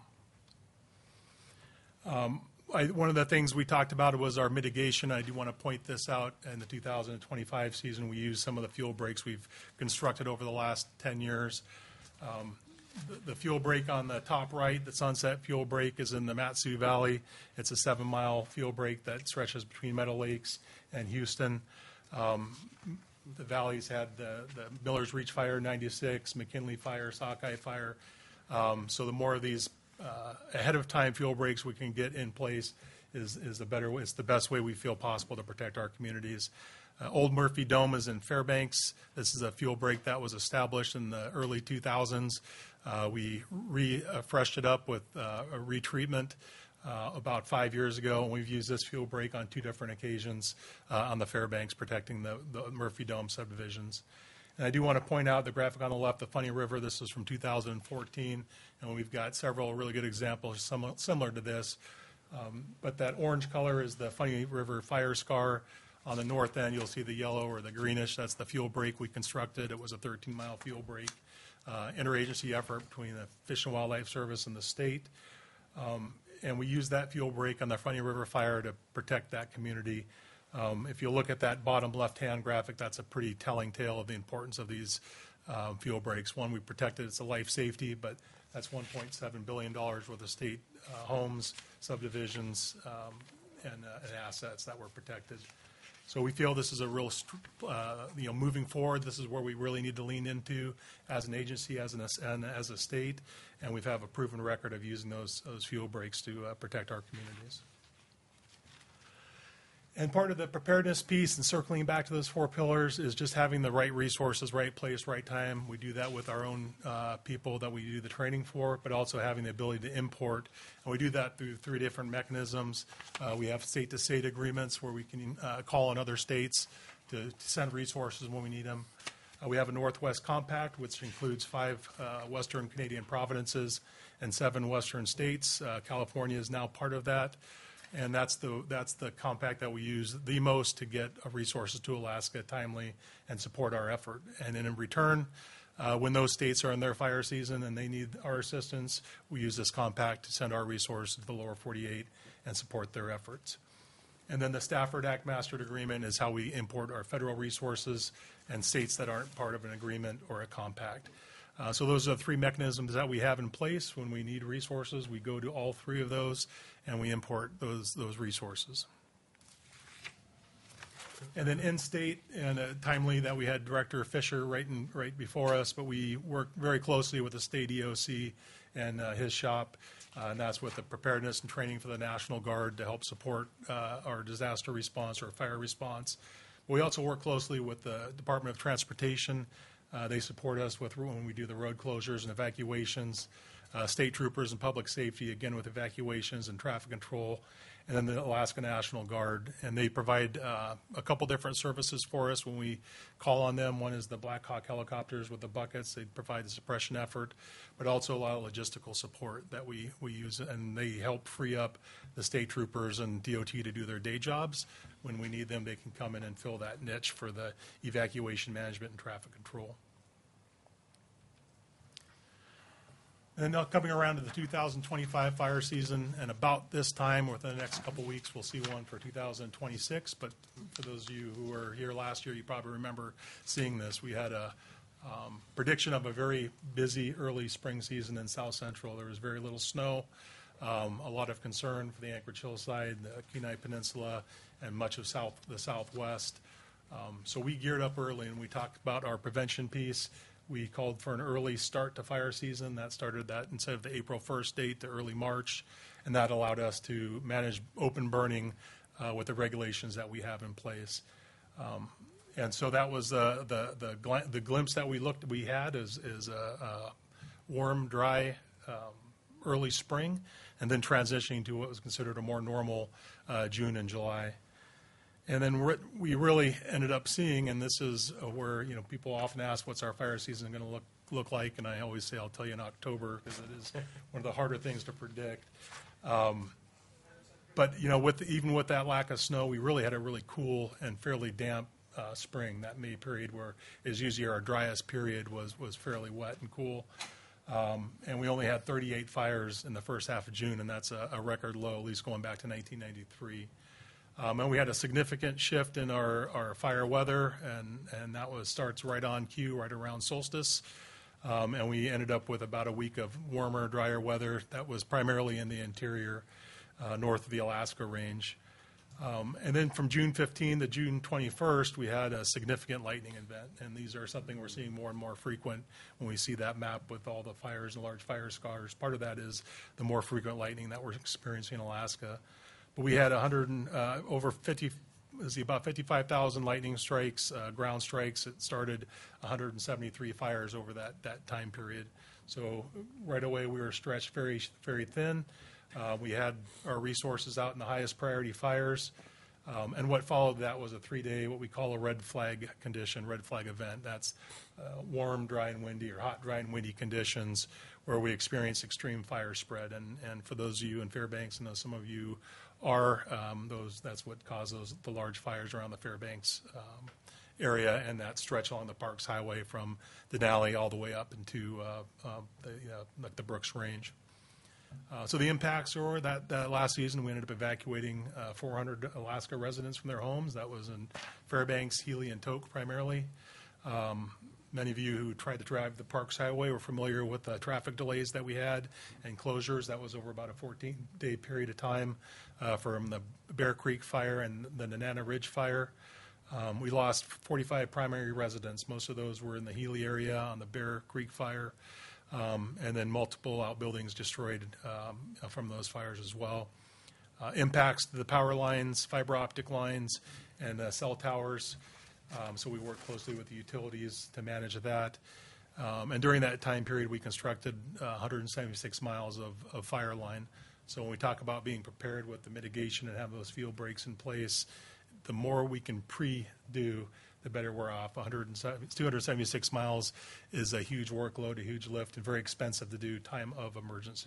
One of the things we talked about was our mitigation. I do want to point this out. In the 2025 season, we used some of the fuel breaks we've constructed over the last 10 years. The fuel break on the top right, the Sunset fuel break, is in the Mat-Su Valley. It's a 7-mile fuel break that stretches between Meadow Lakes and Houston. The valleys had the Miller's Reach Fire 96, McKinley Fire, Sockeye Fire. So the more of these ahead of time fuel breaks we can get in place is the better way. It's the best way we feel possible to protect our communities. Old Murphy Dome is in Fairbanks. This is a fuel break that was established in the early 2000s. We refreshed it up with a retreatment about 5 years ago, and we've used this fuel break on 2 different occasions on the Fairbanks, protecting the Murphy Dome subdivisions. And I do want to point out the graphic on the left, the Funny River. This is from 2014, and we've got several really good examples similar to this. But that orange color is the Funny River fire scar. On the north end, you'll see the yellow or the greenish. That's the fuel break we constructed. It was a 13-mile fuel break, interagency effort between the Fish and Wildlife Service and the state. And we used that fuel break on the Funny River fire to protect that community. If you look at that bottom left-hand graphic, that's a pretty telling tale of the importance of these fuel breaks. One, we protected, it's a life safety, but that's $1.7 billion worth of state homes, subdivisions, and assets that were protected. So we feel this is a real, moving forward, this is where we really need to lean into as an agency, and as a state, and we have a proven record of using those fuel breaks to protect our communities. And part of the preparedness piece and circling back to those 4 pillars is just having the right resources, right place, right time. We do that with our own people that we do the training for, but also having the ability to import. And we do that through 3 different mechanisms. We have state-to-state agreements where we can call on other states to send resources when we need them. We have a Northwest Compact, which includes 5 Western Canadian provinces and 7 Western states. California is now part of that. And that's the compact that we use the most to get resources to Alaska timely and support our effort. And then in return, when those states are in their fire season and they need our assistance, we use this compact to send our resources to the lower 48 and support their efforts. And then the Stafford Act Mastered Agreement is how we import our federal resources and states that aren't part of an agreement or a compact. So those are the 3 mechanisms that we have in place. When we need resources, we go to all 3 of those, and we import those resources. And then in-state, and timely that we had Director Fisher right before us, but we work very closely with the state EOC and his shop, and that's with the preparedness and training for the National Guard to help support our disaster response or fire response. We also work closely with the Department of Transportation. They support us with when we do the road closures and evacuations, state troopers and public safety, again with evacuations and traffic control, and then the Alaska National Guard. And they provide a couple different services for us when we call on them. One is the Black Hawk helicopters with the buckets. They provide the suppression effort, but also a lot of logistical support that we use, and they help free up the state troopers and DOT to do their day jobs. When we need them, they can come in and fill that niche for the evacuation management and traffic control. And now coming around to the 2025 fire season, and about this time, within the next couple weeks, we'll see one for 2026. But for those of you who were here last year, you probably remember seeing this. We had a prediction of a very busy early spring season in South Central. There was very little snow, a lot of concern for the Anchorage Hillside, the Kenai Peninsula, and much of the Southwest. So we geared up early, and we talked about our prevention piece. We called for an early start to fire season. That started that instead of the April 1st date to early March, and that allowed us to manage open burning with the regulations that we have in place. And so that was the glimpse that we had is a warm, dry, early spring, and then transitioning to what was considered a more normal June and July. And then we really ended up seeing, and this is where people often ask, "What's our fire season going to look like?" And I always say, "I'll tell you in October," because it is one of the harder things to predict. But, even with that lack of snow, we really had a really cool and fairly damp spring. That May period, where is usually our driest period, was fairly wet and cool. And we only had 38 fires in the first half of June, and that's a record low, at least going back to 1993. And we had a significant shift in our fire weather, and that starts right on cue, right around solstice. And we ended up with about a week of warmer, drier weather. That was primarily in the interior, north of the Alaska range. And then from June 15 to June 21st, we had a significant lightning event. And these are something we're seeing more and more frequent when we see that map with all the fires and large fire scars. Part of that is the more frequent lightning that we're experiencing in Alaska. But we had about 55,000 lightning strikes, ground strikes. It started 173 fires over that time period. So right away we were stretched very, very thin. We had our resources out in the highest priority fires. And what followed that was a 3-day, what we call a red flag condition, red flag event. That's warm, dry, and windy, or hot, dry, and windy conditions where we experience extreme fire spread. And for those of you in Fairbanks, I know some of you are, that's what causes the large fires around the Fairbanks area and that stretch along the Parks Highway from Denali all the way up into the Brooks Range. So the impacts were that last season we ended up evacuating 400 Alaska residents from their homes. That was in Fairbanks, Healy, and Tok primarily. Many of you who tried to drive the Parks Highway were familiar with the traffic delays that we had and closures. That was over about a 14-day period of time from the Bear Creek fire and the Nenana Ridge fire. We lost 45 primary residents. Most of those were in the Healy area on the Bear Creek fire. And then multiple outbuildings destroyed from those fires as well. Impacts to the power lines, fiber optic lines, and cell towers. So we worked closely with the utilities to manage that. And during that time period, we constructed 176 miles of fire line. So when we talk about being prepared with the mitigation and have those field breaks in place, the more we can pre-do, the better we're off. 276 miles is a huge workload, a huge lift, and very expensive to do time of emergency.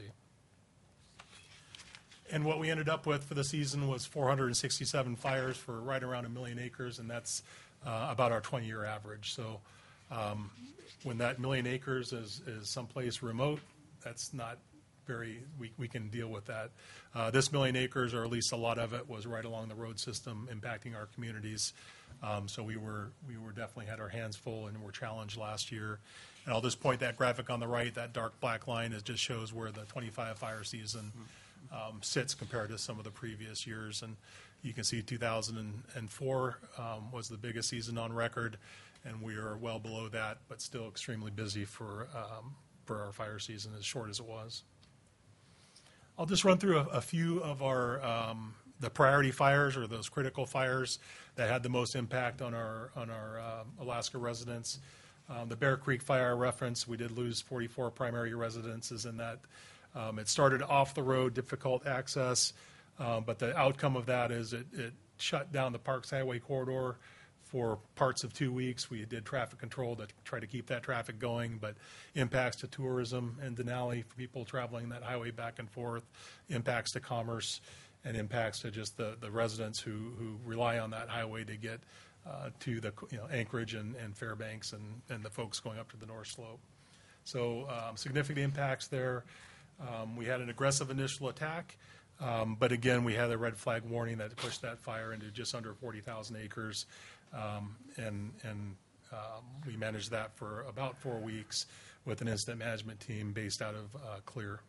And what we ended up with for the season was 467 fires for right around 1 million acres, and that's about our 20-year average. So when that 1 million acres is someplace remote, that's not very, we can deal with that. This 1 million acres, or at least a lot of it, was right along the road system impacting our communities. So we definitely had our hands full and were challenged last year. And I'll just point that graphic on the right, that dark black line, it just shows where the 25 fire season sits compared to some of the previous years. And you can see 2004 was the biggest season on record, and we are well below that, but still extremely busy for our fire season, as short as it was. I'll just run through a few of our the priority fires, or those critical fires that had the most impact on our Alaska residents. The Bear Creek fire I referenced, we did lose 44 primary residences in that. It started off the road, difficult access, but the outcome of that is it shut down the Parks Highway corridor for parts of 2 weeks. We did traffic control to try to keep that traffic going, but impacts to tourism in Denali for people traveling that highway back and forth, impacts to commerce, and impacts to just the residents who rely on that highway to get to the Anchorage and Fairbanks and the folks going up to the North Slope. So significant impacts there. We had an aggressive initial attack, but again, we had a red flag warning that pushed that fire into just under 40,000 acres, and we managed that for about 4 weeks with an incident management team based out of Clear.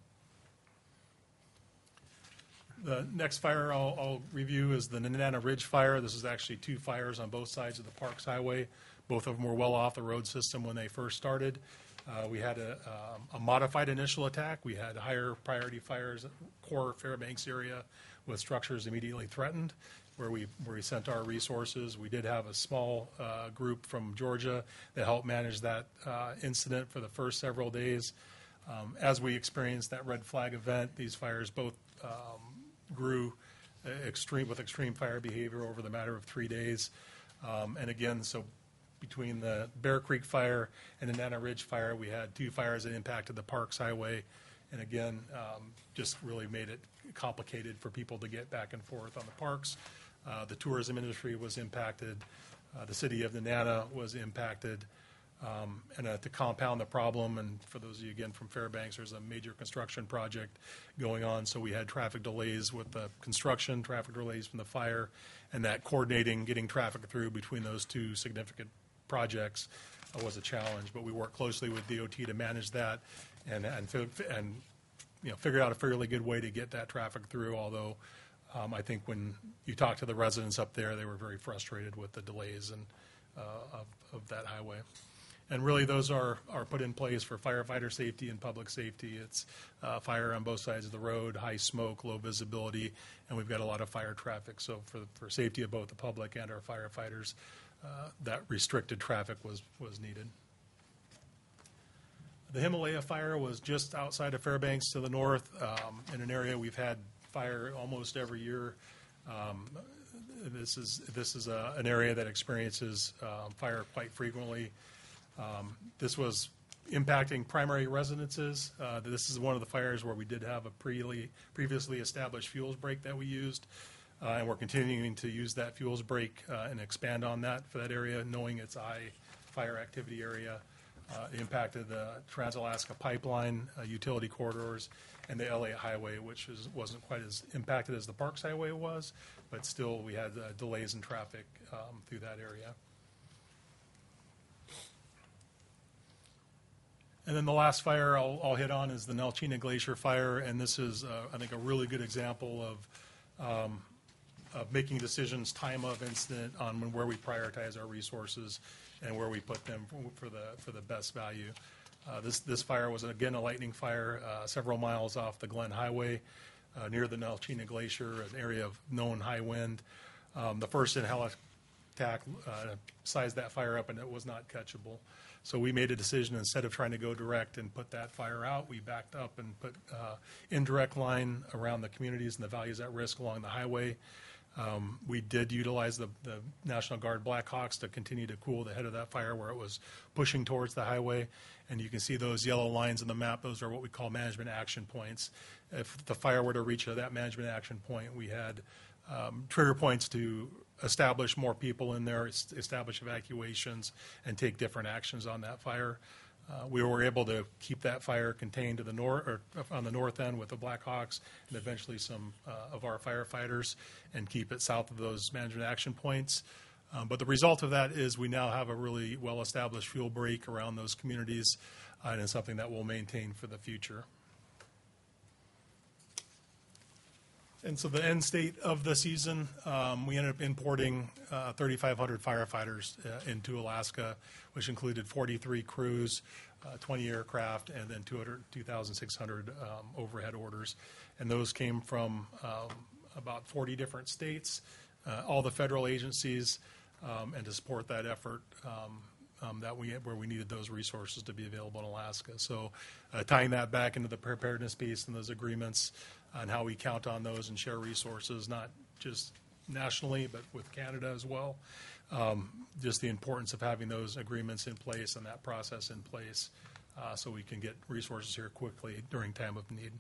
The next fire I'll review is the Nenana Ridge fire. This is actually 2 fires on both sides of the Parks Highway. Both of them were well off the road system when they first started. We had a modified initial attack. We had higher priority fires, core Fairbanks area with structures immediately threatened, where we sent our resources. We did have a small group from Georgia that helped manage that incident for the first several days. As we experienced that red flag event, these fires both grew with extreme fire behavior over the matter of 3 days. And again, so between the Bear Creek fire and the Nenana Ridge fire, we had 2 fires that impacted the Parks Highway, and again, just really made it complicated for people to get back and forth on the parks. The tourism industry was impacted. The city of Nenana was impacted. And to compound the problem, and for those of you again from Fairbanks, there's a major construction project going on, so we had traffic delays with the construction, traffic delays from the fire, and that coordinating, getting traffic through between those two significant projects was a challenge. But we worked closely with DOT to manage that, and figured out a fairly good way to get that traffic through. Although I think when you talk to the residents up there, they were very frustrated with the delays and of that highway. And really, those are put in place for firefighter safety and public safety. It's fire on both sides of the road, high smoke, low visibility, and we've got a lot of fire traffic. So for safety of both the public and our firefighters, that restricted traffic was needed. The Himalaya fire was just outside of Fairbanks to the north, in an area we've had fire almost every year. This is an area that experiences fire quite frequently. This was impacting primary residences. This is one of the fires where we did have a previously established fuels break that we used, and we're continuing to use that fuels break and expand on that for that area, knowing it's a high fire activity area. It impacted the Trans-Alaska Pipeline, utility corridors, and the Elliott Highway, which wasn't quite as impacted as the Parks Highway was, but still we had delays in traffic through that area. And then the last fire I'll hit on is the Nelchina Glacier fire, and this is, I think, a really good example of making decisions time of incident on where we prioritize our resources and where we put them for the best value. This fire was, again, a lightning fire several miles off the Glen Highway near the Nelchina Glacier, an area of known high wind. The first in-heli attack sized that fire up, and it was not catchable. So we made a decision, instead of trying to go direct and put that fire out, we backed up and put indirect line around the communities and the values at risk along the highway. We did utilize the National Guard Blackhawks to continue to cool the head of that fire where it was pushing towards the highway. And you can see those yellow lines in the map. Those are what we call management action points. If the fire were to reach that management action point, we had trigger points to establish more people in there, establish evacuations, and take different actions on that fire. We were able to keep that fire contained to the north, or on the north end with the Blackhawks, and eventually some of our firefighters, and keep it south of those management action points. But the result of that is we now have a really well-established fuel break around those communities, and it's something that we'll maintain for the future. And so the end state of the season, we ended up importing 3,500 firefighters into Alaska, which included 43 crews, 20 aircraft, and then 2,600 overhead orders. And those came from about 40 different states, all the federal agencies, and to support that effort where we needed those resources to be available in Alaska. So tying that back into the preparedness piece and those agreements, and how we count on those and share resources, not just nationally, but with Canada as well. Just the importance of having those agreements in place and that process in place so we can get resources here quickly during time of need.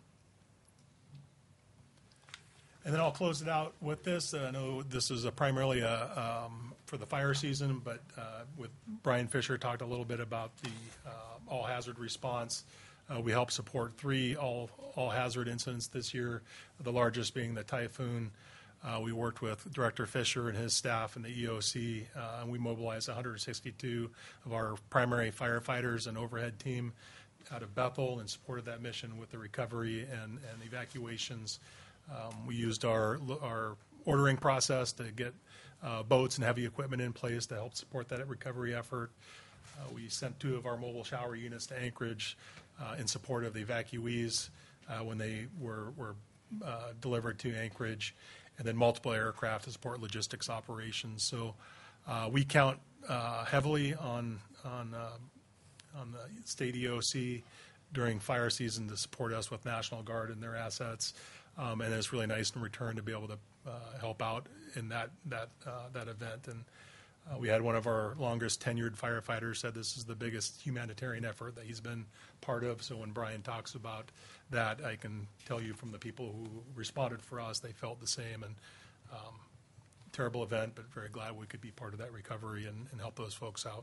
And then I'll close it out with this. I know this is primarily for the fire season, but with Brian Fisher talked a little bit about the all-hazard response. We helped support 3 all-hazard incidents this year, the largest being the typhoon. We worked with Director Fisher and his staff and the EOC, and we mobilized 162 of our primary firefighters and overhead team out of Bethel and supported that mission with the recovery and evacuations. We used our ordering process to get boats and heavy equipment in place to help support that recovery effort. We sent 2 of our mobile shower units to Anchorage in support of the evacuees when they were delivered to Anchorage, and then multiple aircraft to support logistics operations. So we count heavily on the state EOC during fire season to support us with National Guard and their assets, and it's really nice in return to be able to help out in that event. And We had one of our longest tenured firefighters said this is the biggest humanitarian effort that he's been part of. So when Brian talks about that, I can tell you from the people who responded for us, they felt the same. And terrible event, but very glad we could be part of that recovery and help those folks out.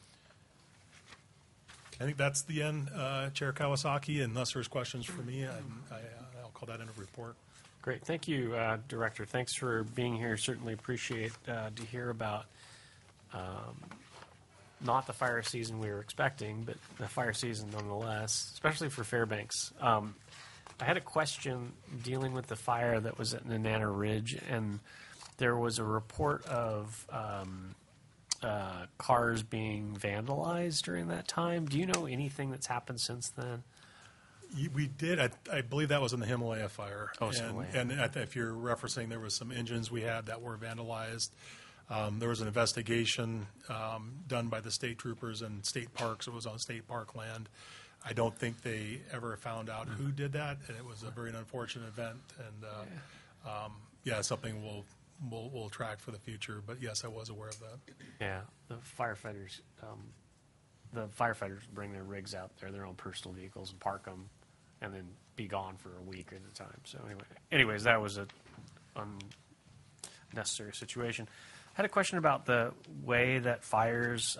I think that's the end, Chair Kawasaki. Unless there's questions for me, I'll call that end of report. Great. Thank you, Director. Thanks for being here. Certainly appreciate to hear about not the fire season we were expecting, but the fire season nonetheless, especially for Fairbanks. I had a question dealing with the fire that was at Nenana Ridge, and there was a report of cars being vandalized during that time. Do you know anything that's happened since then? We did. I believe that was in the Himalaya fire. Oh, it's Himalaya. And if you're referencing, there was some engines we had that were vandalized. There was an investigation done by the state troopers and state parks. It was on state park land. I don't think they ever found out who did that, and it was a very unfortunate event. And something we'll track for the future. But yes, I was aware of that. Yeah, the firefighters bring their rigs out there, their own personal vehicles, and park them, and then be gone for a week at a time. So anyways, that was a unnecessary situation. I had a question about the way that fires,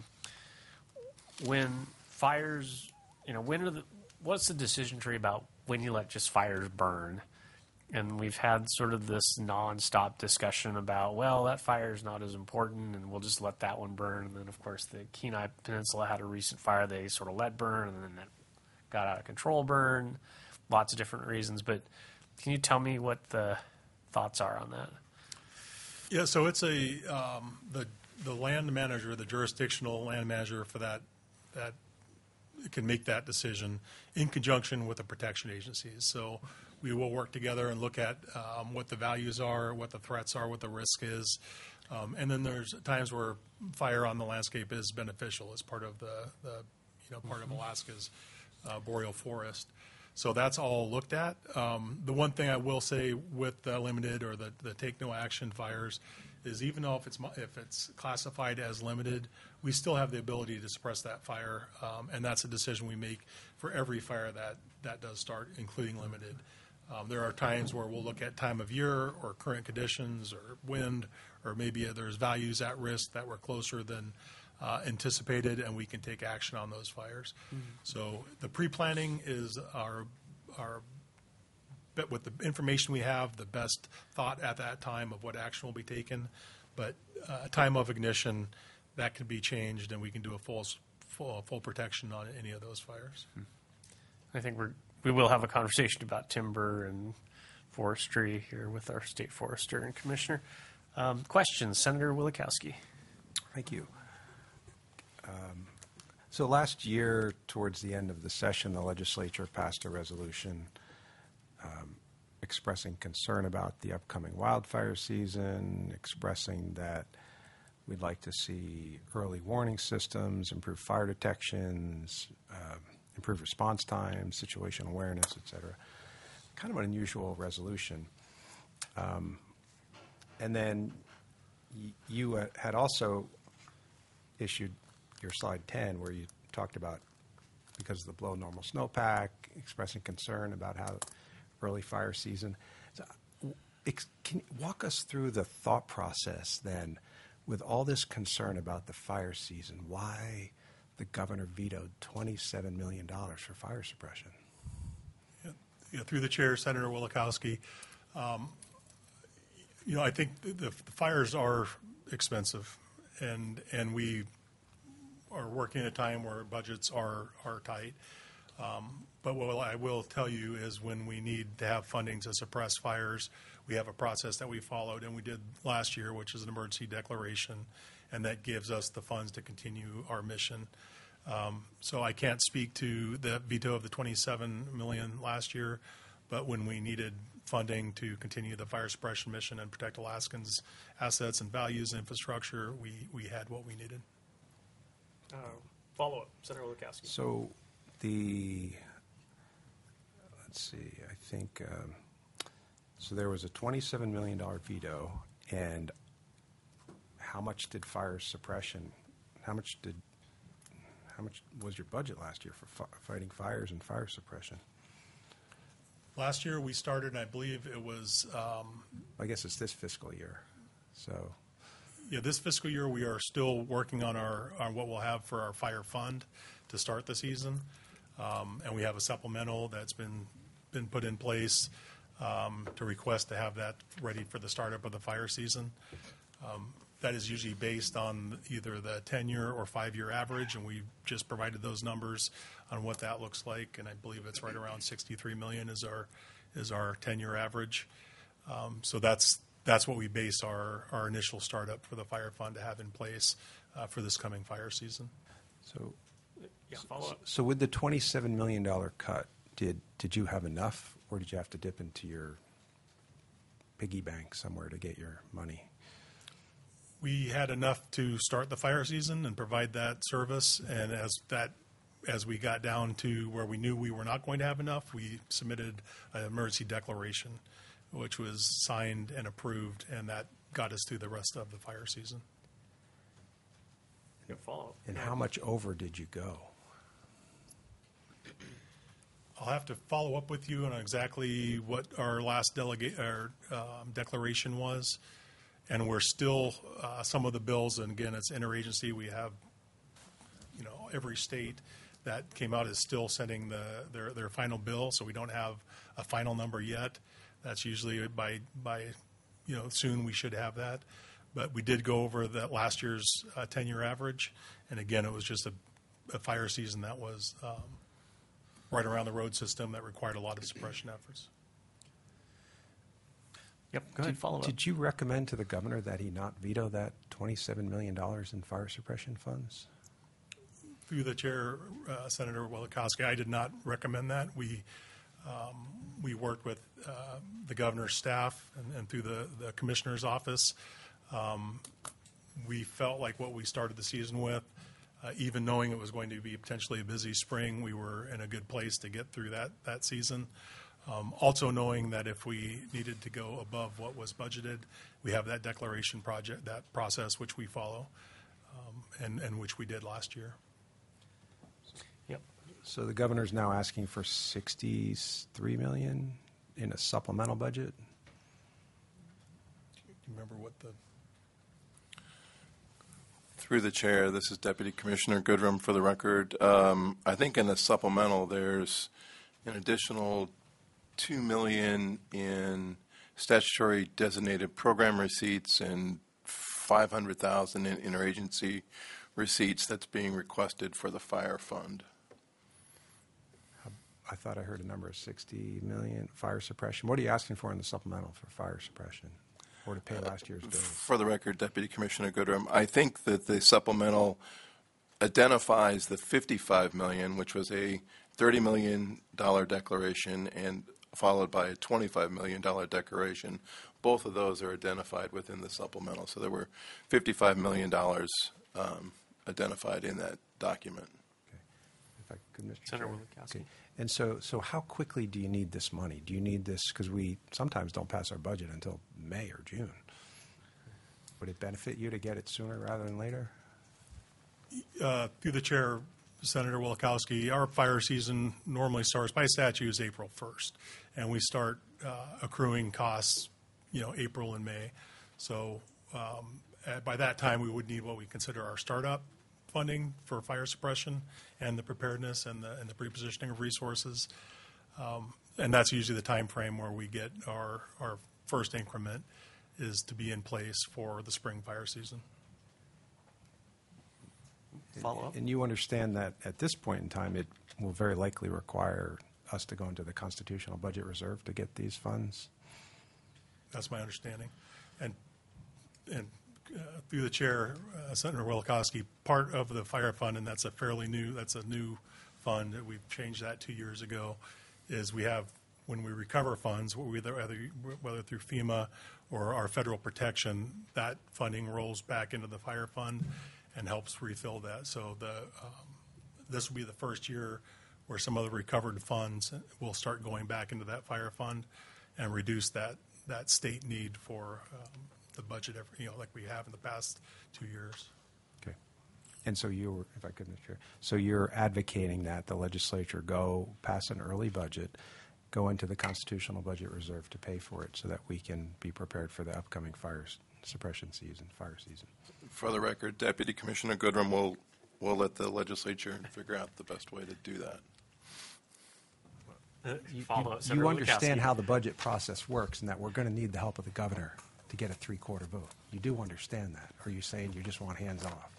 when fires, what's the decision tree about when you let just fires burn? And we've had sort of this nonstop discussion about, well, that fire is not as important, and we'll just let that one burn. And then, of course, the Kenai Peninsula had a recent fire they sort of let burn, and then that got out of control burn. Lots of different reasons. But can you tell me what the thoughts are on that? Yeah, so it's the land manager, the jurisdictional land manager for that can make that decision in conjunction with the protection agencies. So we will work together and look at what the values are, what the threats are, what the risk is. And then there's times where fire on the landscape is beneficial as part of part of Alaska's boreal forest. So that's all looked at. The one thing I will say with the limited or the take no action fires is even though if it's classified as limited, we still have the ability to suppress that fire, and that's a decision we make for every fire that does start, including limited. There are times where we'll look at time of year or current conditions or wind, or maybe there's values at risk that were closer than anticipated, and we can take action on those fires. Mm-hmm. So the pre-planning is with the information we have, the best thought at that time of what action will be taken. But time of ignition, that can be changed, and we can do a full protection on any of those fires. I think we will have a conversation about timber and forestry here with our state forester and commissioner. Questions, Senator Wielechowski. Thank you. So last year, towards the end of the session, the legislature passed a resolution expressing concern about the upcoming wildfire season, expressing that we'd like to see early warning systems, improved fire detections, improved response times, situational awareness, et cetera. Kind of an unusual resolution. And then you had also issued your slide 10 where you talked about, because of the below normal snowpack, expressing concern about how early fire season. So, can you walk us through the thought process then, with all this concern about the fire season, why the governor vetoed $27 million for fire suppression? Yeah, through the chair, Senator Wielechowski, I think the fires are expensive, and we are working at a time where budgets are tight. But what I will tell you is when we need to have funding to suppress fires, we have a process that we followed, and we did last year, which is an emergency declaration, and that gives us the funds to continue our mission. So I can't speak to the veto of the $27 million last year, but when we needed funding to continue the fire suppression mission and protect Alaskans' assets and values and infrastructure, we had what we needed. Follow-up, Senator Wielechowski. So let's see, I think, so there was a $27 million veto, and how much did fire suppression, how much was your budget last year for fighting fires and fire suppression? Last year, we started, and I believe it was, I guess it's this fiscal year, so. yeah, this fiscal year, we are still working on on what we'll have for our fire fund to start the season. And we have a supplemental that's been put in place to request to have that ready for the startup of the fire season. That is usually based on either the 10-year or 5-year average, and we just provided those numbers on what that looks like, and I believe it's right around $63 million is our 10-year average. So that's what we base our initial startup for the fire fund to have in place for this coming fire season. So, Yeah, follow up. so with the $27 million cut, did you have enough, or did you have to dip into your piggy bank somewhere to get your money? We had enough to start the fire season and provide that service, and as we got down to where we knew we were not going to have enough, we submitted an emergency declaration, which was signed and approved, and that got us through the rest of the fire season. Yeah, follow up. And how much over did you go? I'll have to follow up with you on exactly what our last declaration was. And we're still, some of the bills, and again, it's interagency. We have, every state that came out is still sending their final bill, so we don't have a final number yet. That's usually by soon we should have that. But we did go over that last year's 10-year average, and again, it was just a fire season that was right around the road system that required a lot of suppression efforts. Yep, go ahead, follow up. Did you recommend to the governor that he not veto that $27 million in fire suppression funds? Through the chair, Senator Walikowski, I did not recommend that. We worked with the governor's staff and through the commissioner's office. We felt like what we started the season with, even knowing it was going to be potentially a busy spring, we were in a good place to get through that season. Also knowing that if we needed to go above what was budgeted, we have that declaration project, that process which we follow, and which we did last year. Yep. So the governor's now asking for $63 million in a supplemental budget? Do you remember what the... Through the chair, this is Deputy Commissioner Goodrum for the record. I think in the supplemental there's an additional $2 million in statutory designated program receipts and $500,000 in interagency receipts that's being requested for the fire fund. I thought I heard a number of $60 million fire suppression. What are you asking for in the supplemental for fire suppression, or to pay last year's bills? For the record, Deputy Commissioner Goodrum, I think that the supplemental identifies the $55 million, which was a $30 million declaration, and followed by a $25 million declaration. Both of those are identified within the supplemental. So there were $55 million identified in that document. Okay. If I could, Mr. Senator Chair. Wielechowski. Okay. And so how quickly do you need this money? Do you need this, because we sometimes don't pass our budget until May or June. Would it benefit you to get it sooner rather than later? Through the chair, Senator Walikowski, our fire season normally starts by statute is April 1st, and we start accruing costs, April and May. So by that time, we would need what we consider our startup funding for fire suppression and the preparedness and the prepositioning of resources, and that's usually the time frame where we get our first increment is to be in place for the spring fire season. Follow up. And you understand that at this point in time, it will very likely require us to go into the constitutional budget reserve to get these funds? That's my understanding. And through the chair, Senator Walikowski, part of the fire fund, and that's a new fund that we've changed that 2 years ago, is we have, when we recover funds, whether through FEMA or our federal protection, that funding rolls back into the fire fund and helps refill that. So this will be the first year where some of the recovered funds will start going back into that fire fund and reduce that state need for the budget like we have in the past 2 years. Okay. And so if I could, Mr. Chair, so you're advocating that the legislature go pass an early budget, go into the constitutional budget reserve to pay for it so that we can be prepared for the upcoming fire season. For the record, Deputy Commissioner Goodrum will let the legislature figure out the best way to do that. Follow-up, You Senator understand Lukowski. how the budget process works and that we're going to need the help of the governor to get a 3/4 vote. You do understand that, or are you saying you just want hands off?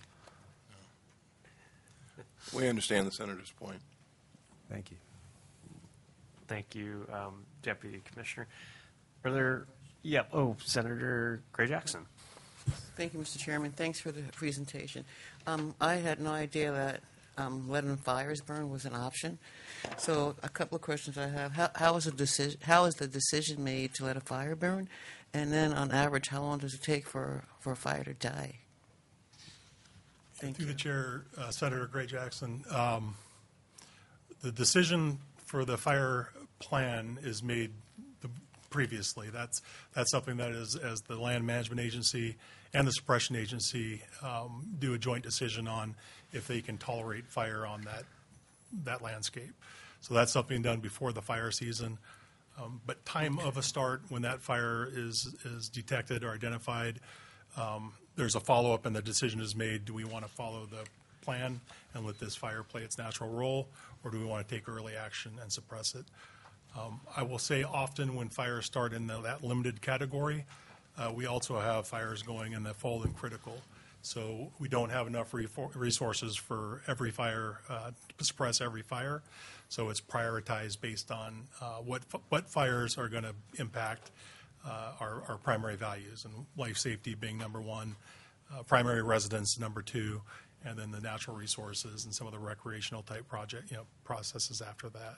We understand the senator's point. Thank you. Thank you, Deputy Commissioner. Are there? Yep. Oh, Senator Gray Jackson. Thank you, Mr. Chairman. Thanks for the presentation. I had no idea that letting fires burn was an option. So a couple of questions I have. How is the decision made to let a fire burn? And then on average, how long does it take for a fire to die? Thank Through you. the chair, Senator Gray Jackson, the decision for the fire plan is made previously. That's something that is, as the Land Management Agency and the Suppression Agency do a joint decision on if they can tolerate fire on that landscape. So that's something done before the fire season. But time of a start, when that fire is detected or identified, there's a follow-up and the decision is made. Do we want to follow the plan and let this fire play its natural role, or do we want to take early action and suppress it? I will say often when fires start in that limited category, we also have fires going in the full and critical. So we don't have enough resources for every fire to suppress every fire. So it's prioritized based on what fires are going to impact our primary values, and life safety being number one, primary residence number two, and then the natural resources and some of the recreational type processes after that.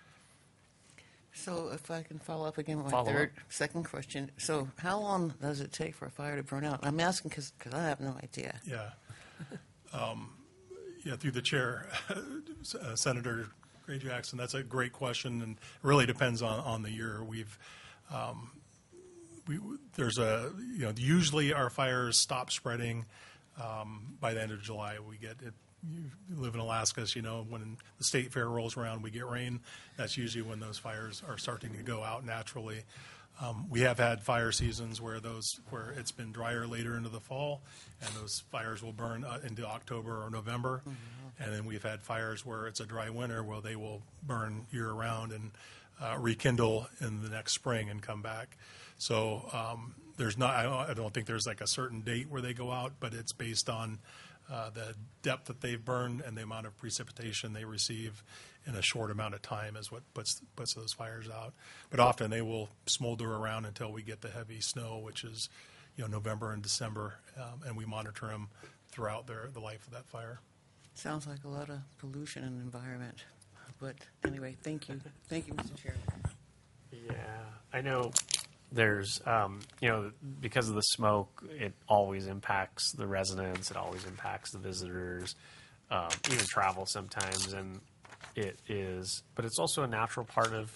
So if I can follow up again with my Follow up. second question. So how long does it take for a fire to burn out? I'm asking because I have no idea. Yeah. Through the chair, Senator Gray Jackson, that's a great question, and it really depends on the year. Usually our fires stop spreading by the end of July. We get it. You live in Alaska, as you know, when the state fair rolls around, we get rain. That's usually when those fires are starting to go out naturally. We have had fire seasons where it's been drier later into the fall, and those fires will burn into October or November. Mm-hmm. And then we've had fires where it's a dry winter, where they will burn year round and rekindle in the next spring and come back. So I don't think there's like a certain date where they go out, but it's based on the depth that they've burned and the amount of precipitation they receive in a short amount of time is what puts those fires out. But often they will smolder around until we get the heavy snow, which is November and December, and we monitor them throughout the life of that fire. Sounds like a lot of pollution in the environment. But anyway, thank you. Thank you, Mr. Chairman. Yeah, I know there's, because of the smoke, it always impacts the residents, it always impacts the visitors, even travel sometimes, and but it's also a natural part of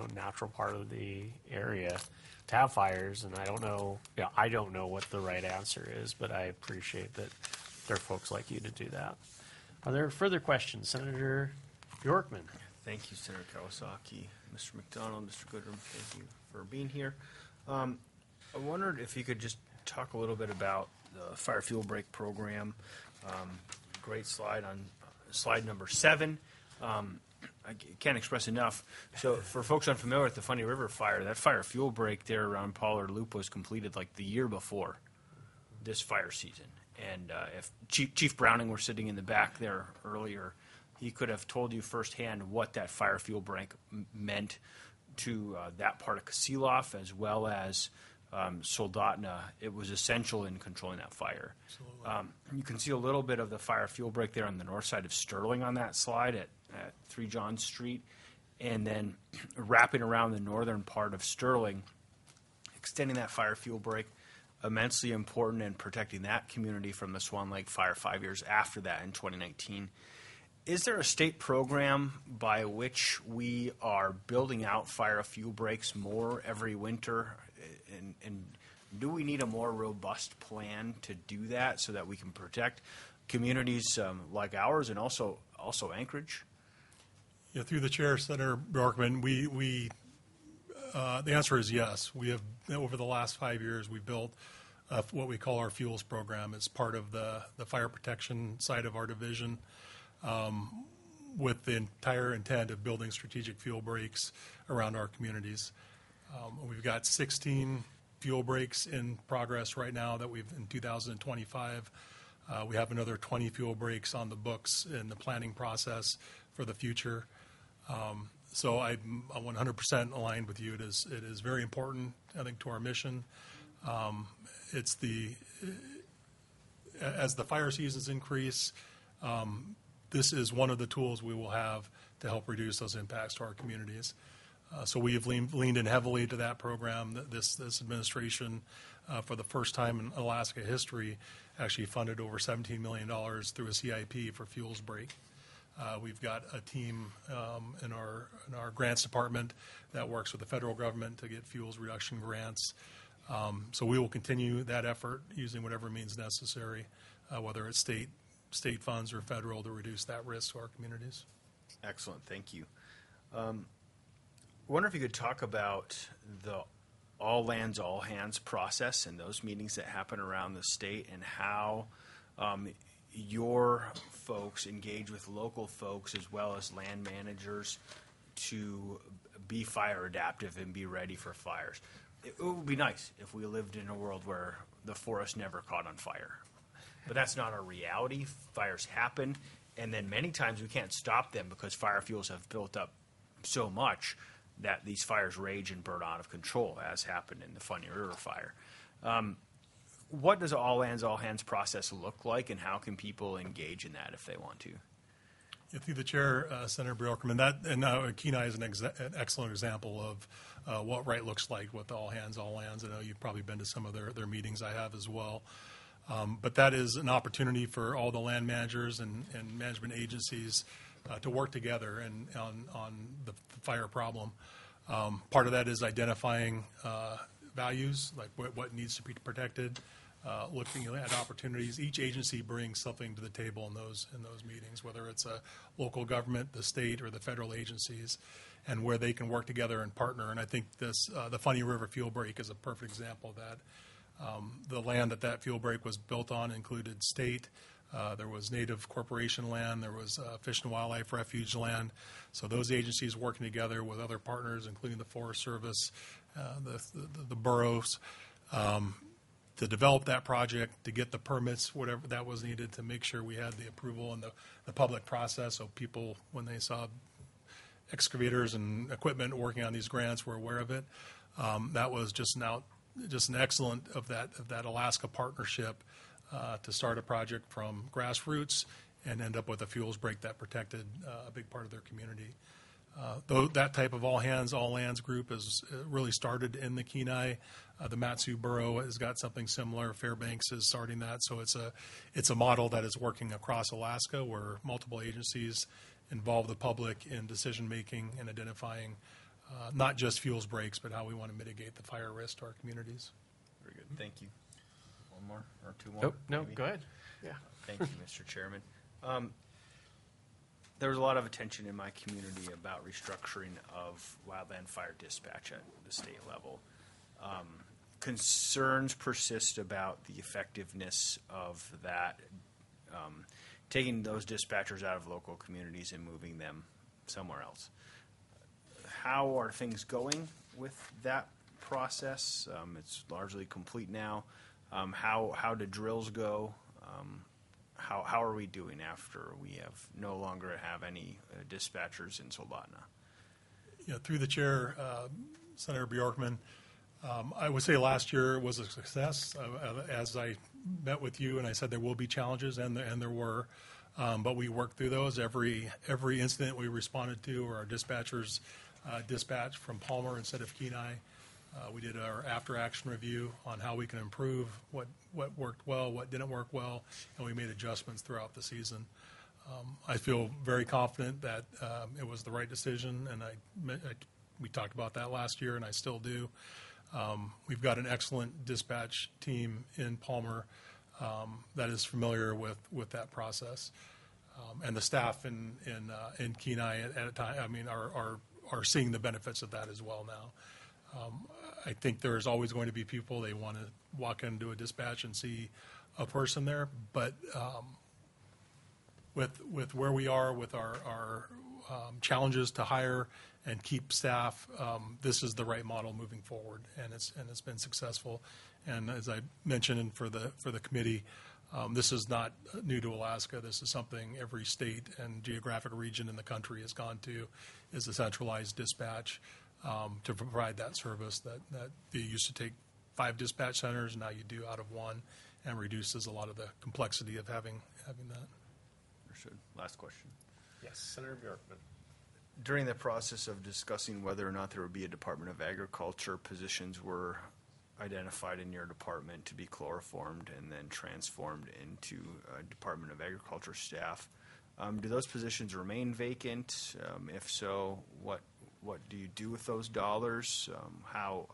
the area to have fires, and I don't know what the right answer is, but I appreciate that there are folks like you to do that. Are there further questions? Senator Bjorkman. Thank you, Senator Kawasaki. Mr. McDonald, Mr. Goodrum, thank you for being here. I wondered if you could just talk a little bit about the fire fuel break program. Great slide on slide number 7. I can't express enough. So for folks unfamiliar with the Funny River fire, that fire fuel break there around Pollard Loop was completed like the year before this fire season. And if Chief Browning were sitting in the back there earlier, he could have told you firsthand what that fire fuel break meant to that part of Kasilof as well as Soldotna. It was essential in controlling that fire. You can see a little bit of the fire fuel break there on the north side of Sterling on that slide at 3 John Street. And then wrapping around the northern part of Sterling, extending that fire fuel break, immensely important in protecting that community from the Swan Lake fire 5 years after that in 2019. Is there a state program by which we are building out fire fuel breaks more every winter and Do we need a more robust plan to do that so that we can protect communities like ours and also Anchorage? Yeah, through the chair, Senator Bjorkman, the answer is yes. We have, over the last 5 years, we built what we call our fuels program. It's part of the fire protection side of our division, with the entire intent of building strategic fuel breaks around our communities. We've got 16 fuel breaks in progress right now that we've in 2025. We have another 20 fuel breaks on the books in the planning process for the future. So I'm 100% aligned with you. It is very important, I think, to our mission. As the fire seasons increase, this is one of the tools we will have to help reduce those impacts to our communities. So we have leaned in heavily to that program. This administration, for the first time in Alaska history, actually funded over $17 million through a CIP for fuels break. We've got a team in our grants department that works with the federal government to get fuels reduction grants. So we will continue that effort using whatever means necessary, whether it's state funds or federal, to reduce that risk to our communities. Excellent, thank you. I wonder if you could talk about the all lands, all hands process and those meetings that happen around the state and how your folks engage with local folks as well as land managers to be fire adaptive and be ready for fires. It would be nice if we lived in a world where the forest never caught on fire. But that's not our reality. Fires happen, and then many times we can't stop them because fire fuels have built up so much that these fires rage and burn out of control, as happened in the Funny River fire. What does all lands, all hands process look like, and how can people engage in that if they want to? Yeah, through the chair, Senator Bjorkman, Kenai is an excellent example of what right looks like with all hands, all lands. I know you've probably been to some of their meetings. I have as well. But that is an opportunity for all the land managers and management agencies to work together on the fire problem. Part of that is identifying values, like what needs to be protected, looking at opportunities. Each agency brings something to the table in those meetings, whether it's a local government, the state, or the federal agencies, and where they can work together and partner. And I think the Funny River fuel break is a perfect example of that. The land that fuel break was built on included state. There was Native Corporation land. There was Fish and Wildlife Refuge land. So those agencies working together with other partners, including the Forest Service, the boroughs, to develop that project, to get the permits, whatever that was needed, to make sure we had the approval and the public process, so people, when they saw excavators and equipment working on these grants, were aware of it. That was just an excellent of that Alaska partnership to start a project from grassroots and end up with a fuels break that protected a big part of their community. Though that type of all hands, all lands group is really started in the Kenai. The Mat-Su Borough has got something similar. Fairbanks is starting that. So it's a model that is working across Alaska, where multiple agencies involve the public in decision making and identifying not just fuels breaks, but how we want to mitigate the fire risk to our communities. Very good. Thank you. One more or two more? Nope, no, maybe? go ahead. Yeah. Thank you, Mr. Chairman. There was a lot of attention in my community about restructuring of wildland fire dispatch at the state level. Concerns persist about the effectiveness of that, taking those dispatchers out of local communities and moving them somewhere else. How are things going with that process? It's largely complete now. How do drills go? How are we doing after we no longer have any dispatchers in Soldotna? Yeah, through the chair, Senator Bjorkman, I would say last year was a success. As I met with you and I said there will be challenges, and there were, but we worked through those. Every incident we responded to, or our dispatchers dispatched from Palmer instead of Kenai. We did our after-action review on how we can improve, what worked well, what didn't work well, and we made adjustments throughout the season. I feel very confident that it was the right decision, and we talked about that last year, and I still do. We've got an excellent dispatch team in Palmer that is familiar with that process. And the staff in Kenai at a time, I mean, are seeing the benefits of that as well now. I think there's always going to be people, they want to walk into a dispatch and see a person there, but with where we are with our challenges to hire and keep staff, this is the right model moving forward, and it's been successful. And as I mentioned for the committee, this is not new to Alaska. This is something every state and geographic region in the country has gone to, is a centralized dispatch to provide that service that you used to take 5 dispatch centers, now you do out of 1, and reduces a lot of the complexity of having that. Understood. Last question. Yes, Senator Bjorkman. During the process of discussing whether or not there would be a Department of Agriculture, positions were identified in your department to be chloroformed and then transformed into Department of Agriculture staff. Do those positions remain vacant? If so, what do you do with those dollars? How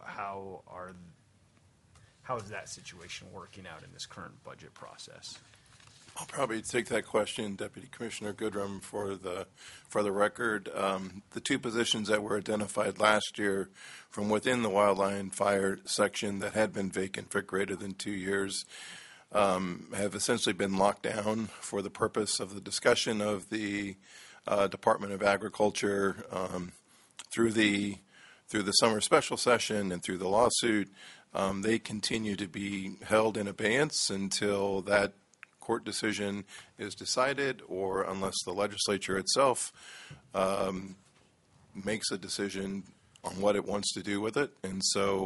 is that situation working out in this current budget process? I'll probably take that question, Deputy Commissioner Goodrum, for the record. The 2 positions that were identified last year from within the Wildland Fire section that had been vacant for greater than 2 years have essentially been locked down for the purpose of the discussion of the Department of Agriculture through the summer special session and through the lawsuit. They continue to be held in abeyance until that court decision is decided, or unless the legislature itself makes a decision on what it wants to do with it. And so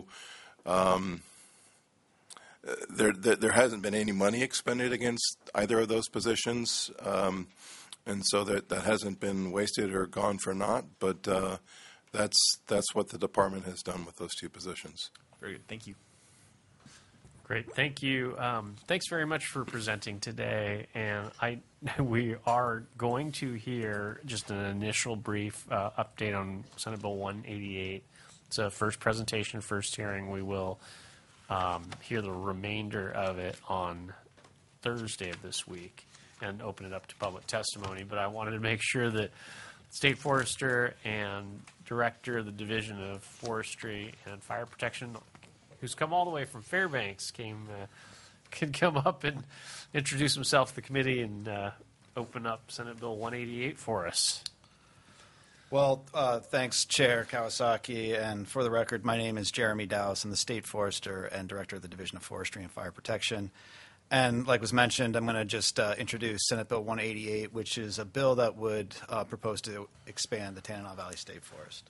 there hasn't been any money expended against either of those positions, and so that hasn't been wasted or gone for naught. But that's what the department has done with those 2 positions. Very good. Thank you. Great, thank you. Thanks very much for presenting today. And we are going to hear just an initial brief update on Senate Bill 188. It's a first presentation, first hearing. We will hear the remainder of it on Thursday of this week and open it up to public testimony. But I wanted to make sure that State Forester and Director of the Division of Forestry and Fire Protection, who's come all the way from Fairbanks, can come up and introduce himself to the committee and open up Senate Bill 188 for us. Well, thanks, Chair Kawasaki. And for the record, my name is Jeremy Dowse. I'm the State Forester and Director of the Division of Forestry and Fire Protection. And like was mentioned, I'm going to just introduce Senate Bill 188, which is a bill that would propose to expand the Tanana Valley State Forest.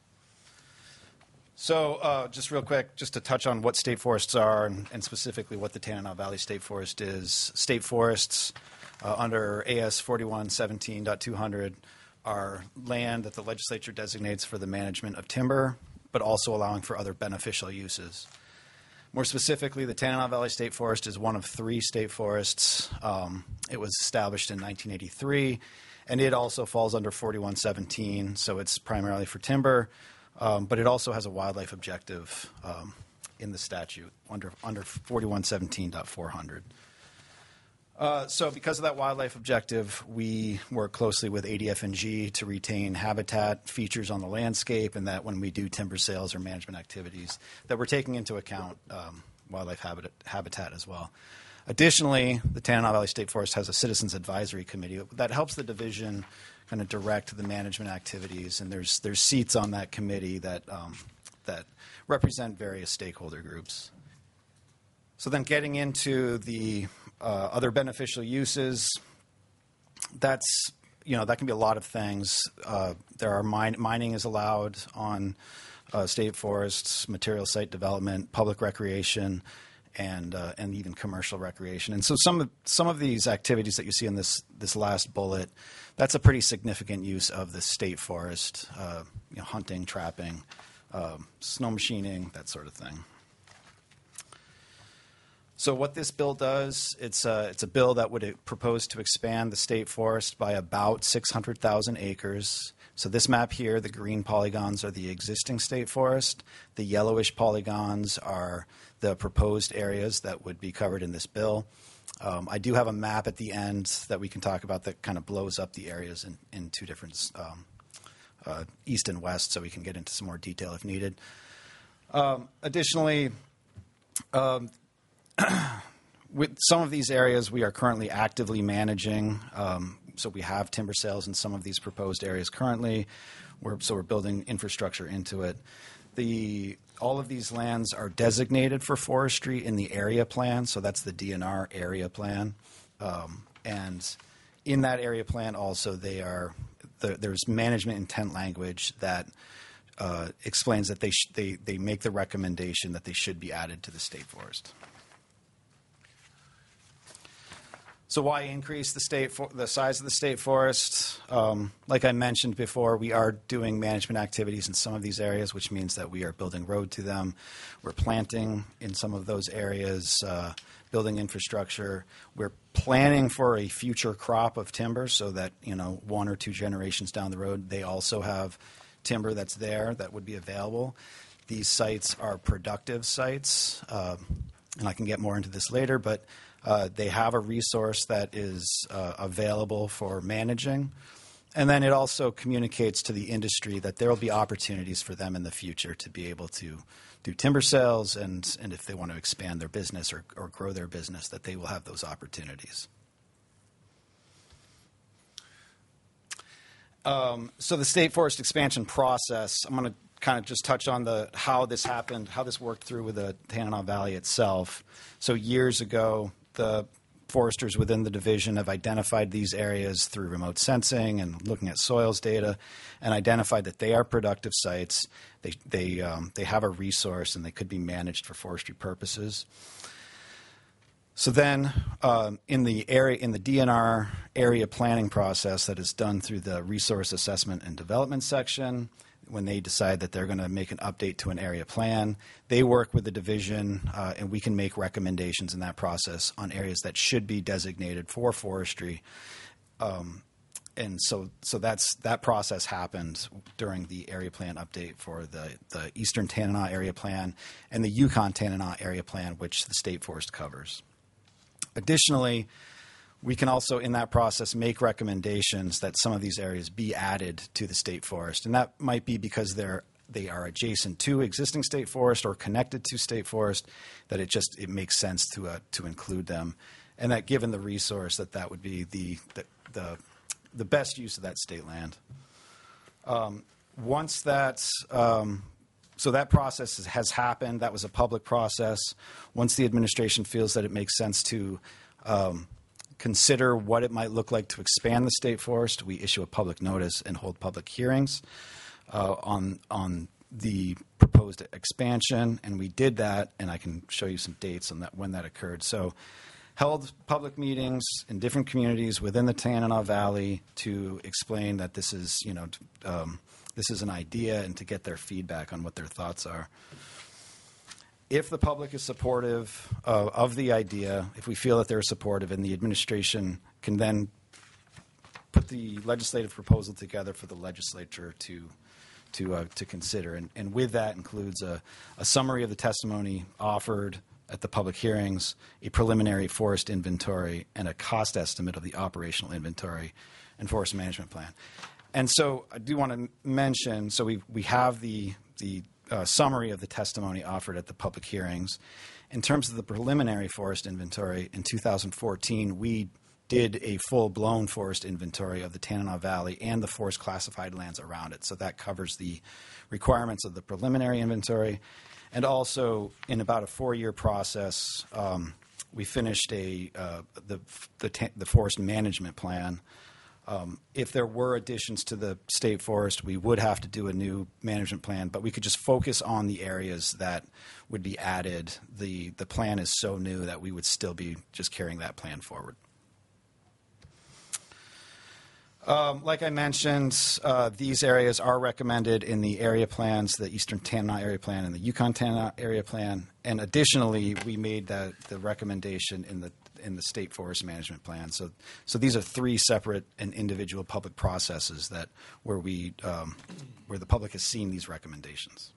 So just real quick, just to touch on what state forests are and specifically what the Tanana Valley State Forest is. State forests under AS 4117.200 are land that the legislature designates for the management of timber, but also allowing for other beneficial uses. More specifically, the Tanana Valley State Forest is one of 3 state forests. It was established in 1983, and it also falls under 4117, so it's primarily for timber. But it also has a wildlife objective in the statute under 4117.400. So because of that wildlife objective, we work closely with ADF&G to retain habitat features on the landscape, and that when we do timber sales or management activities, that we're taking into account wildlife habitat as well. Additionally, the Tanana Valley State Forest has a Citizens Advisory Committee that helps the division kind of direct the management activities, and there's seats on that committee that represent various stakeholder groups. So then getting into the other beneficial uses, that can be a lot of things. There are mining is allowed on state forests, material site development, public recreation, and even commercial recreation. And so some of these activities that you see in this last bullet, that's a pretty significant use of the state forest, hunting, trapping, snow machining, that sort of thing. So what this bill does, it's a bill that would propose to expand the state forest by about 600,000 acres. So this map here, the green polygons are the existing state forest. The yellowish polygons are the proposed areas that would be covered in this bill. I do have a map at the end that we can talk about that kind of blows up the areas in two different east and west, so we can get into some more detail if needed. Additionally, with some of these areas, we are currently actively managing. So we have timber sales in some of these proposed areas currently. We're building infrastructure into it. All of these lands are designated for forestry in the area plan. So that's the DNR area plan. And in that area plan also, there's management intent language that explains that they make the recommendation that they should be added to the state forest. So why increase the size of the state forest? Like I mentioned before, we are doing management activities in some of these areas, which means that we are building road to them. We're planting in some of those areas, building infrastructure. We're planning for a future crop of timber so that, 1 or 2 generations down the road, they also have timber that's there that would be available. These sites are productive sites, and I can get more into this later, but they have a resource that is available for managing. And then it also communicates to the industry that there will be opportunities for them in the future to be able to do timber sales, and if they want to expand their business or grow their business, that they will have those opportunities. So the state forest expansion process, I'm going to kind of just touch on how this happened, how this worked through with the Tanana Valley itself. So years ago, the foresters within the division have identified these areas through remote sensing and looking at soils data, and identified that they are productive sites. They have a resource and they could be managed for forestry purposes. So then, in the DNR area planning process that is done through the resource assessment and development section, when they decide that they're going to make an update to an area plan, they work with the division, and we can make recommendations in that process on areas that should be designated for forestry. And so that process happened during the area plan update for the Eastern Tanana area plan and the Yukon Tanana area plan, which the state forest covers. Additionally, we can also, in that process, make recommendations that some of these areas be added to the state forest. And that might be because they are adjacent to existing state forest or connected to state forest, that it makes sense to include them. And that given the resource, that would be the best use of that state land. Once so that process has happened. That was a public process. Once the administration feels that it makes sense to consider what it might look like to expand the state forest, we issue a public notice and hold public hearings on the proposed expansion. And we did that, and I can show you some dates on that when that occurred. So held public meetings in different communities within the Tanana Valley to explain that this is an idea and to get their feedback on what their thoughts are. If the public is supportive of the idea, if we feel that they're supportive, and the administration can then put the legislative proposal together for the legislature to consider. And with that includes a summary of the testimony offered at the public hearings, a preliminary forest inventory, and a cost estimate of the operational inventory and forest management plan. And so I do want to mention, so we have the summary of the testimony offered at the public hearings. In terms of the preliminary forest inventory, in 2014, we did a full-blown forest inventory of the Tanana Valley and the forest classified lands around it. So that covers the requirements of the preliminary inventory. And also, in about a 4-year process, we finished the forest management plan. If there were additions to the state forest, we would have to do a new management plan, but we could just focus on the areas that would be added. The plan is so new that we would still be just carrying that plan forward. Like I mentioned, these areas are recommended in the area plans, the Eastern Tanana Area Plan and the Yukon Tanana Area Plan. And additionally, we made the recommendation in the State Forest Management Plan. So these are three separate and individual public processes where the public has seen these recommendations.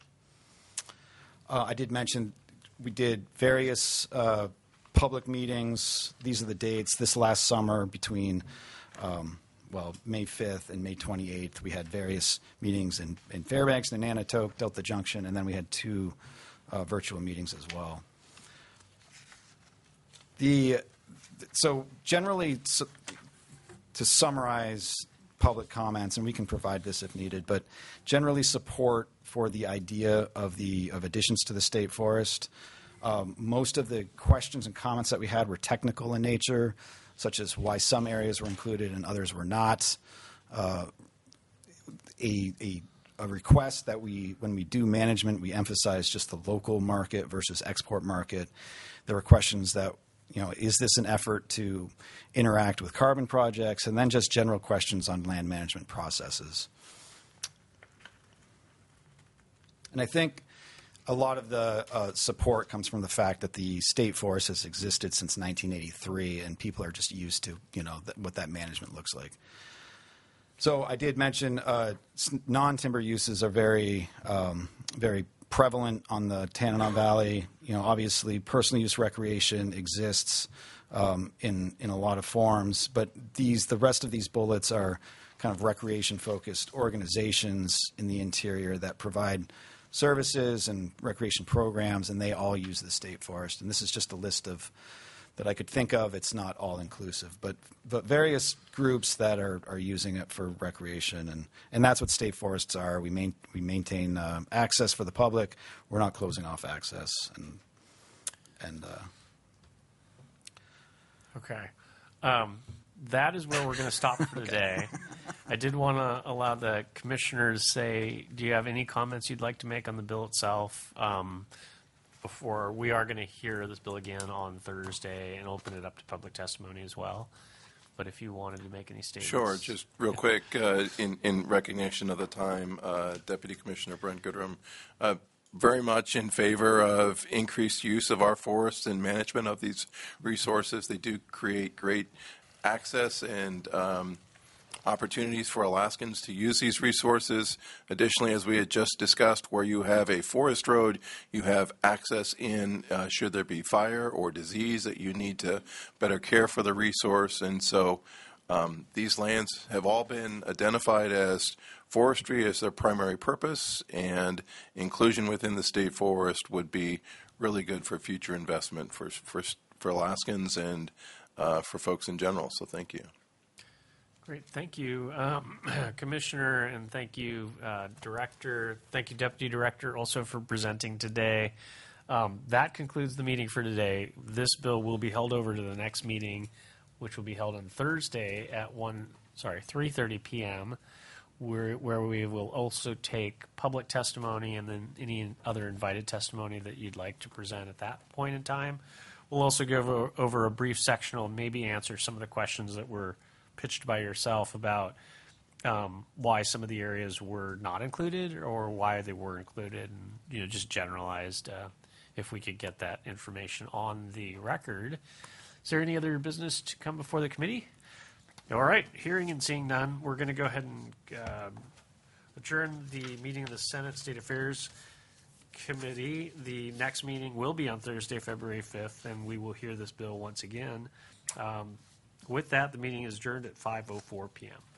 I did mention we did various public meetings. These are the dates. This last summer between May 5th and May 28th, we had various meetings in Fairbanks, Nananoke, Delta Junction, and then we had two virtual meetings as well. So generally, to summarize public comments, and we can provide this if needed, but generally support for the idea of additions to the state forest. Most of the questions and comments that we had were technical in nature, such as why some areas were included and others were not. A request that when we do management, we emphasize just the local market versus export market. There were questions that, is this an effort to interact with carbon projects? And then just general questions on land management processes. And I think a lot of the support comes from the fact that the state forest has existed since 1983, and people are just used to, what that management looks like. So I did mention non-timber uses are very, very prevalent on the Tanana Valley. Obviously, personal use recreation exists in a lot of forms, but the rest of these bullets are kind of recreation-focused organizations in the interior that provide services and recreation programs, and they all use the state forest. And this is just a list that I could think of. It's not all inclusive, but various groups that are using it for recreation, and that's what state forests are. We maintain access for the public. We're not closing off access, and Okay. That is where we're going to stop for today. I did want to allow the commissioners say, do you have any comments you'd like to make on the bill itself before we are going to hear this bill again on Thursday and open it up to public testimony as well? But if you wanted to make any statements. Sure, just real quick, in recognition of the time, Deputy Commissioner Brent Goodrum, very much in favor of increased use of our forests and management of these resources. They do create great access and opportunities for Alaskans to use these resources. Additionally, as we had just discussed, where you have a forest road, you have access in should there be fire or disease that you need to better care for the resource. And so these lands have all been identified as forestry as their primary purpose, and inclusion within the state forest would be really good for future investment for Alaskans and for folks in general. So thank you. Great. Thank you, Commissioner, and thank you, Director. Thank you, Deputy Director, also for presenting today. That concludes the meeting for today. This bill will be held over to the next meeting, which will be held on Thursday at 3:30 p.m., where we will also take public testimony and then any other invited testimony that you'd like to present at that point in time. We'll also go over a brief sectional and maybe answer some of the questions that were pitched by yourself about why some of the areas were not included or why they were included, and just generalized if we could get that information on the record. Is there any other business to come before the committee? All right, hearing and seeing none, we're going to go ahead and adjourn the meeting of the Senate State Affairs Committee. The next meeting will be on Thursday, February 5th, and we will hear this bill once again. With that, the meeting is adjourned at 5:04 p.m.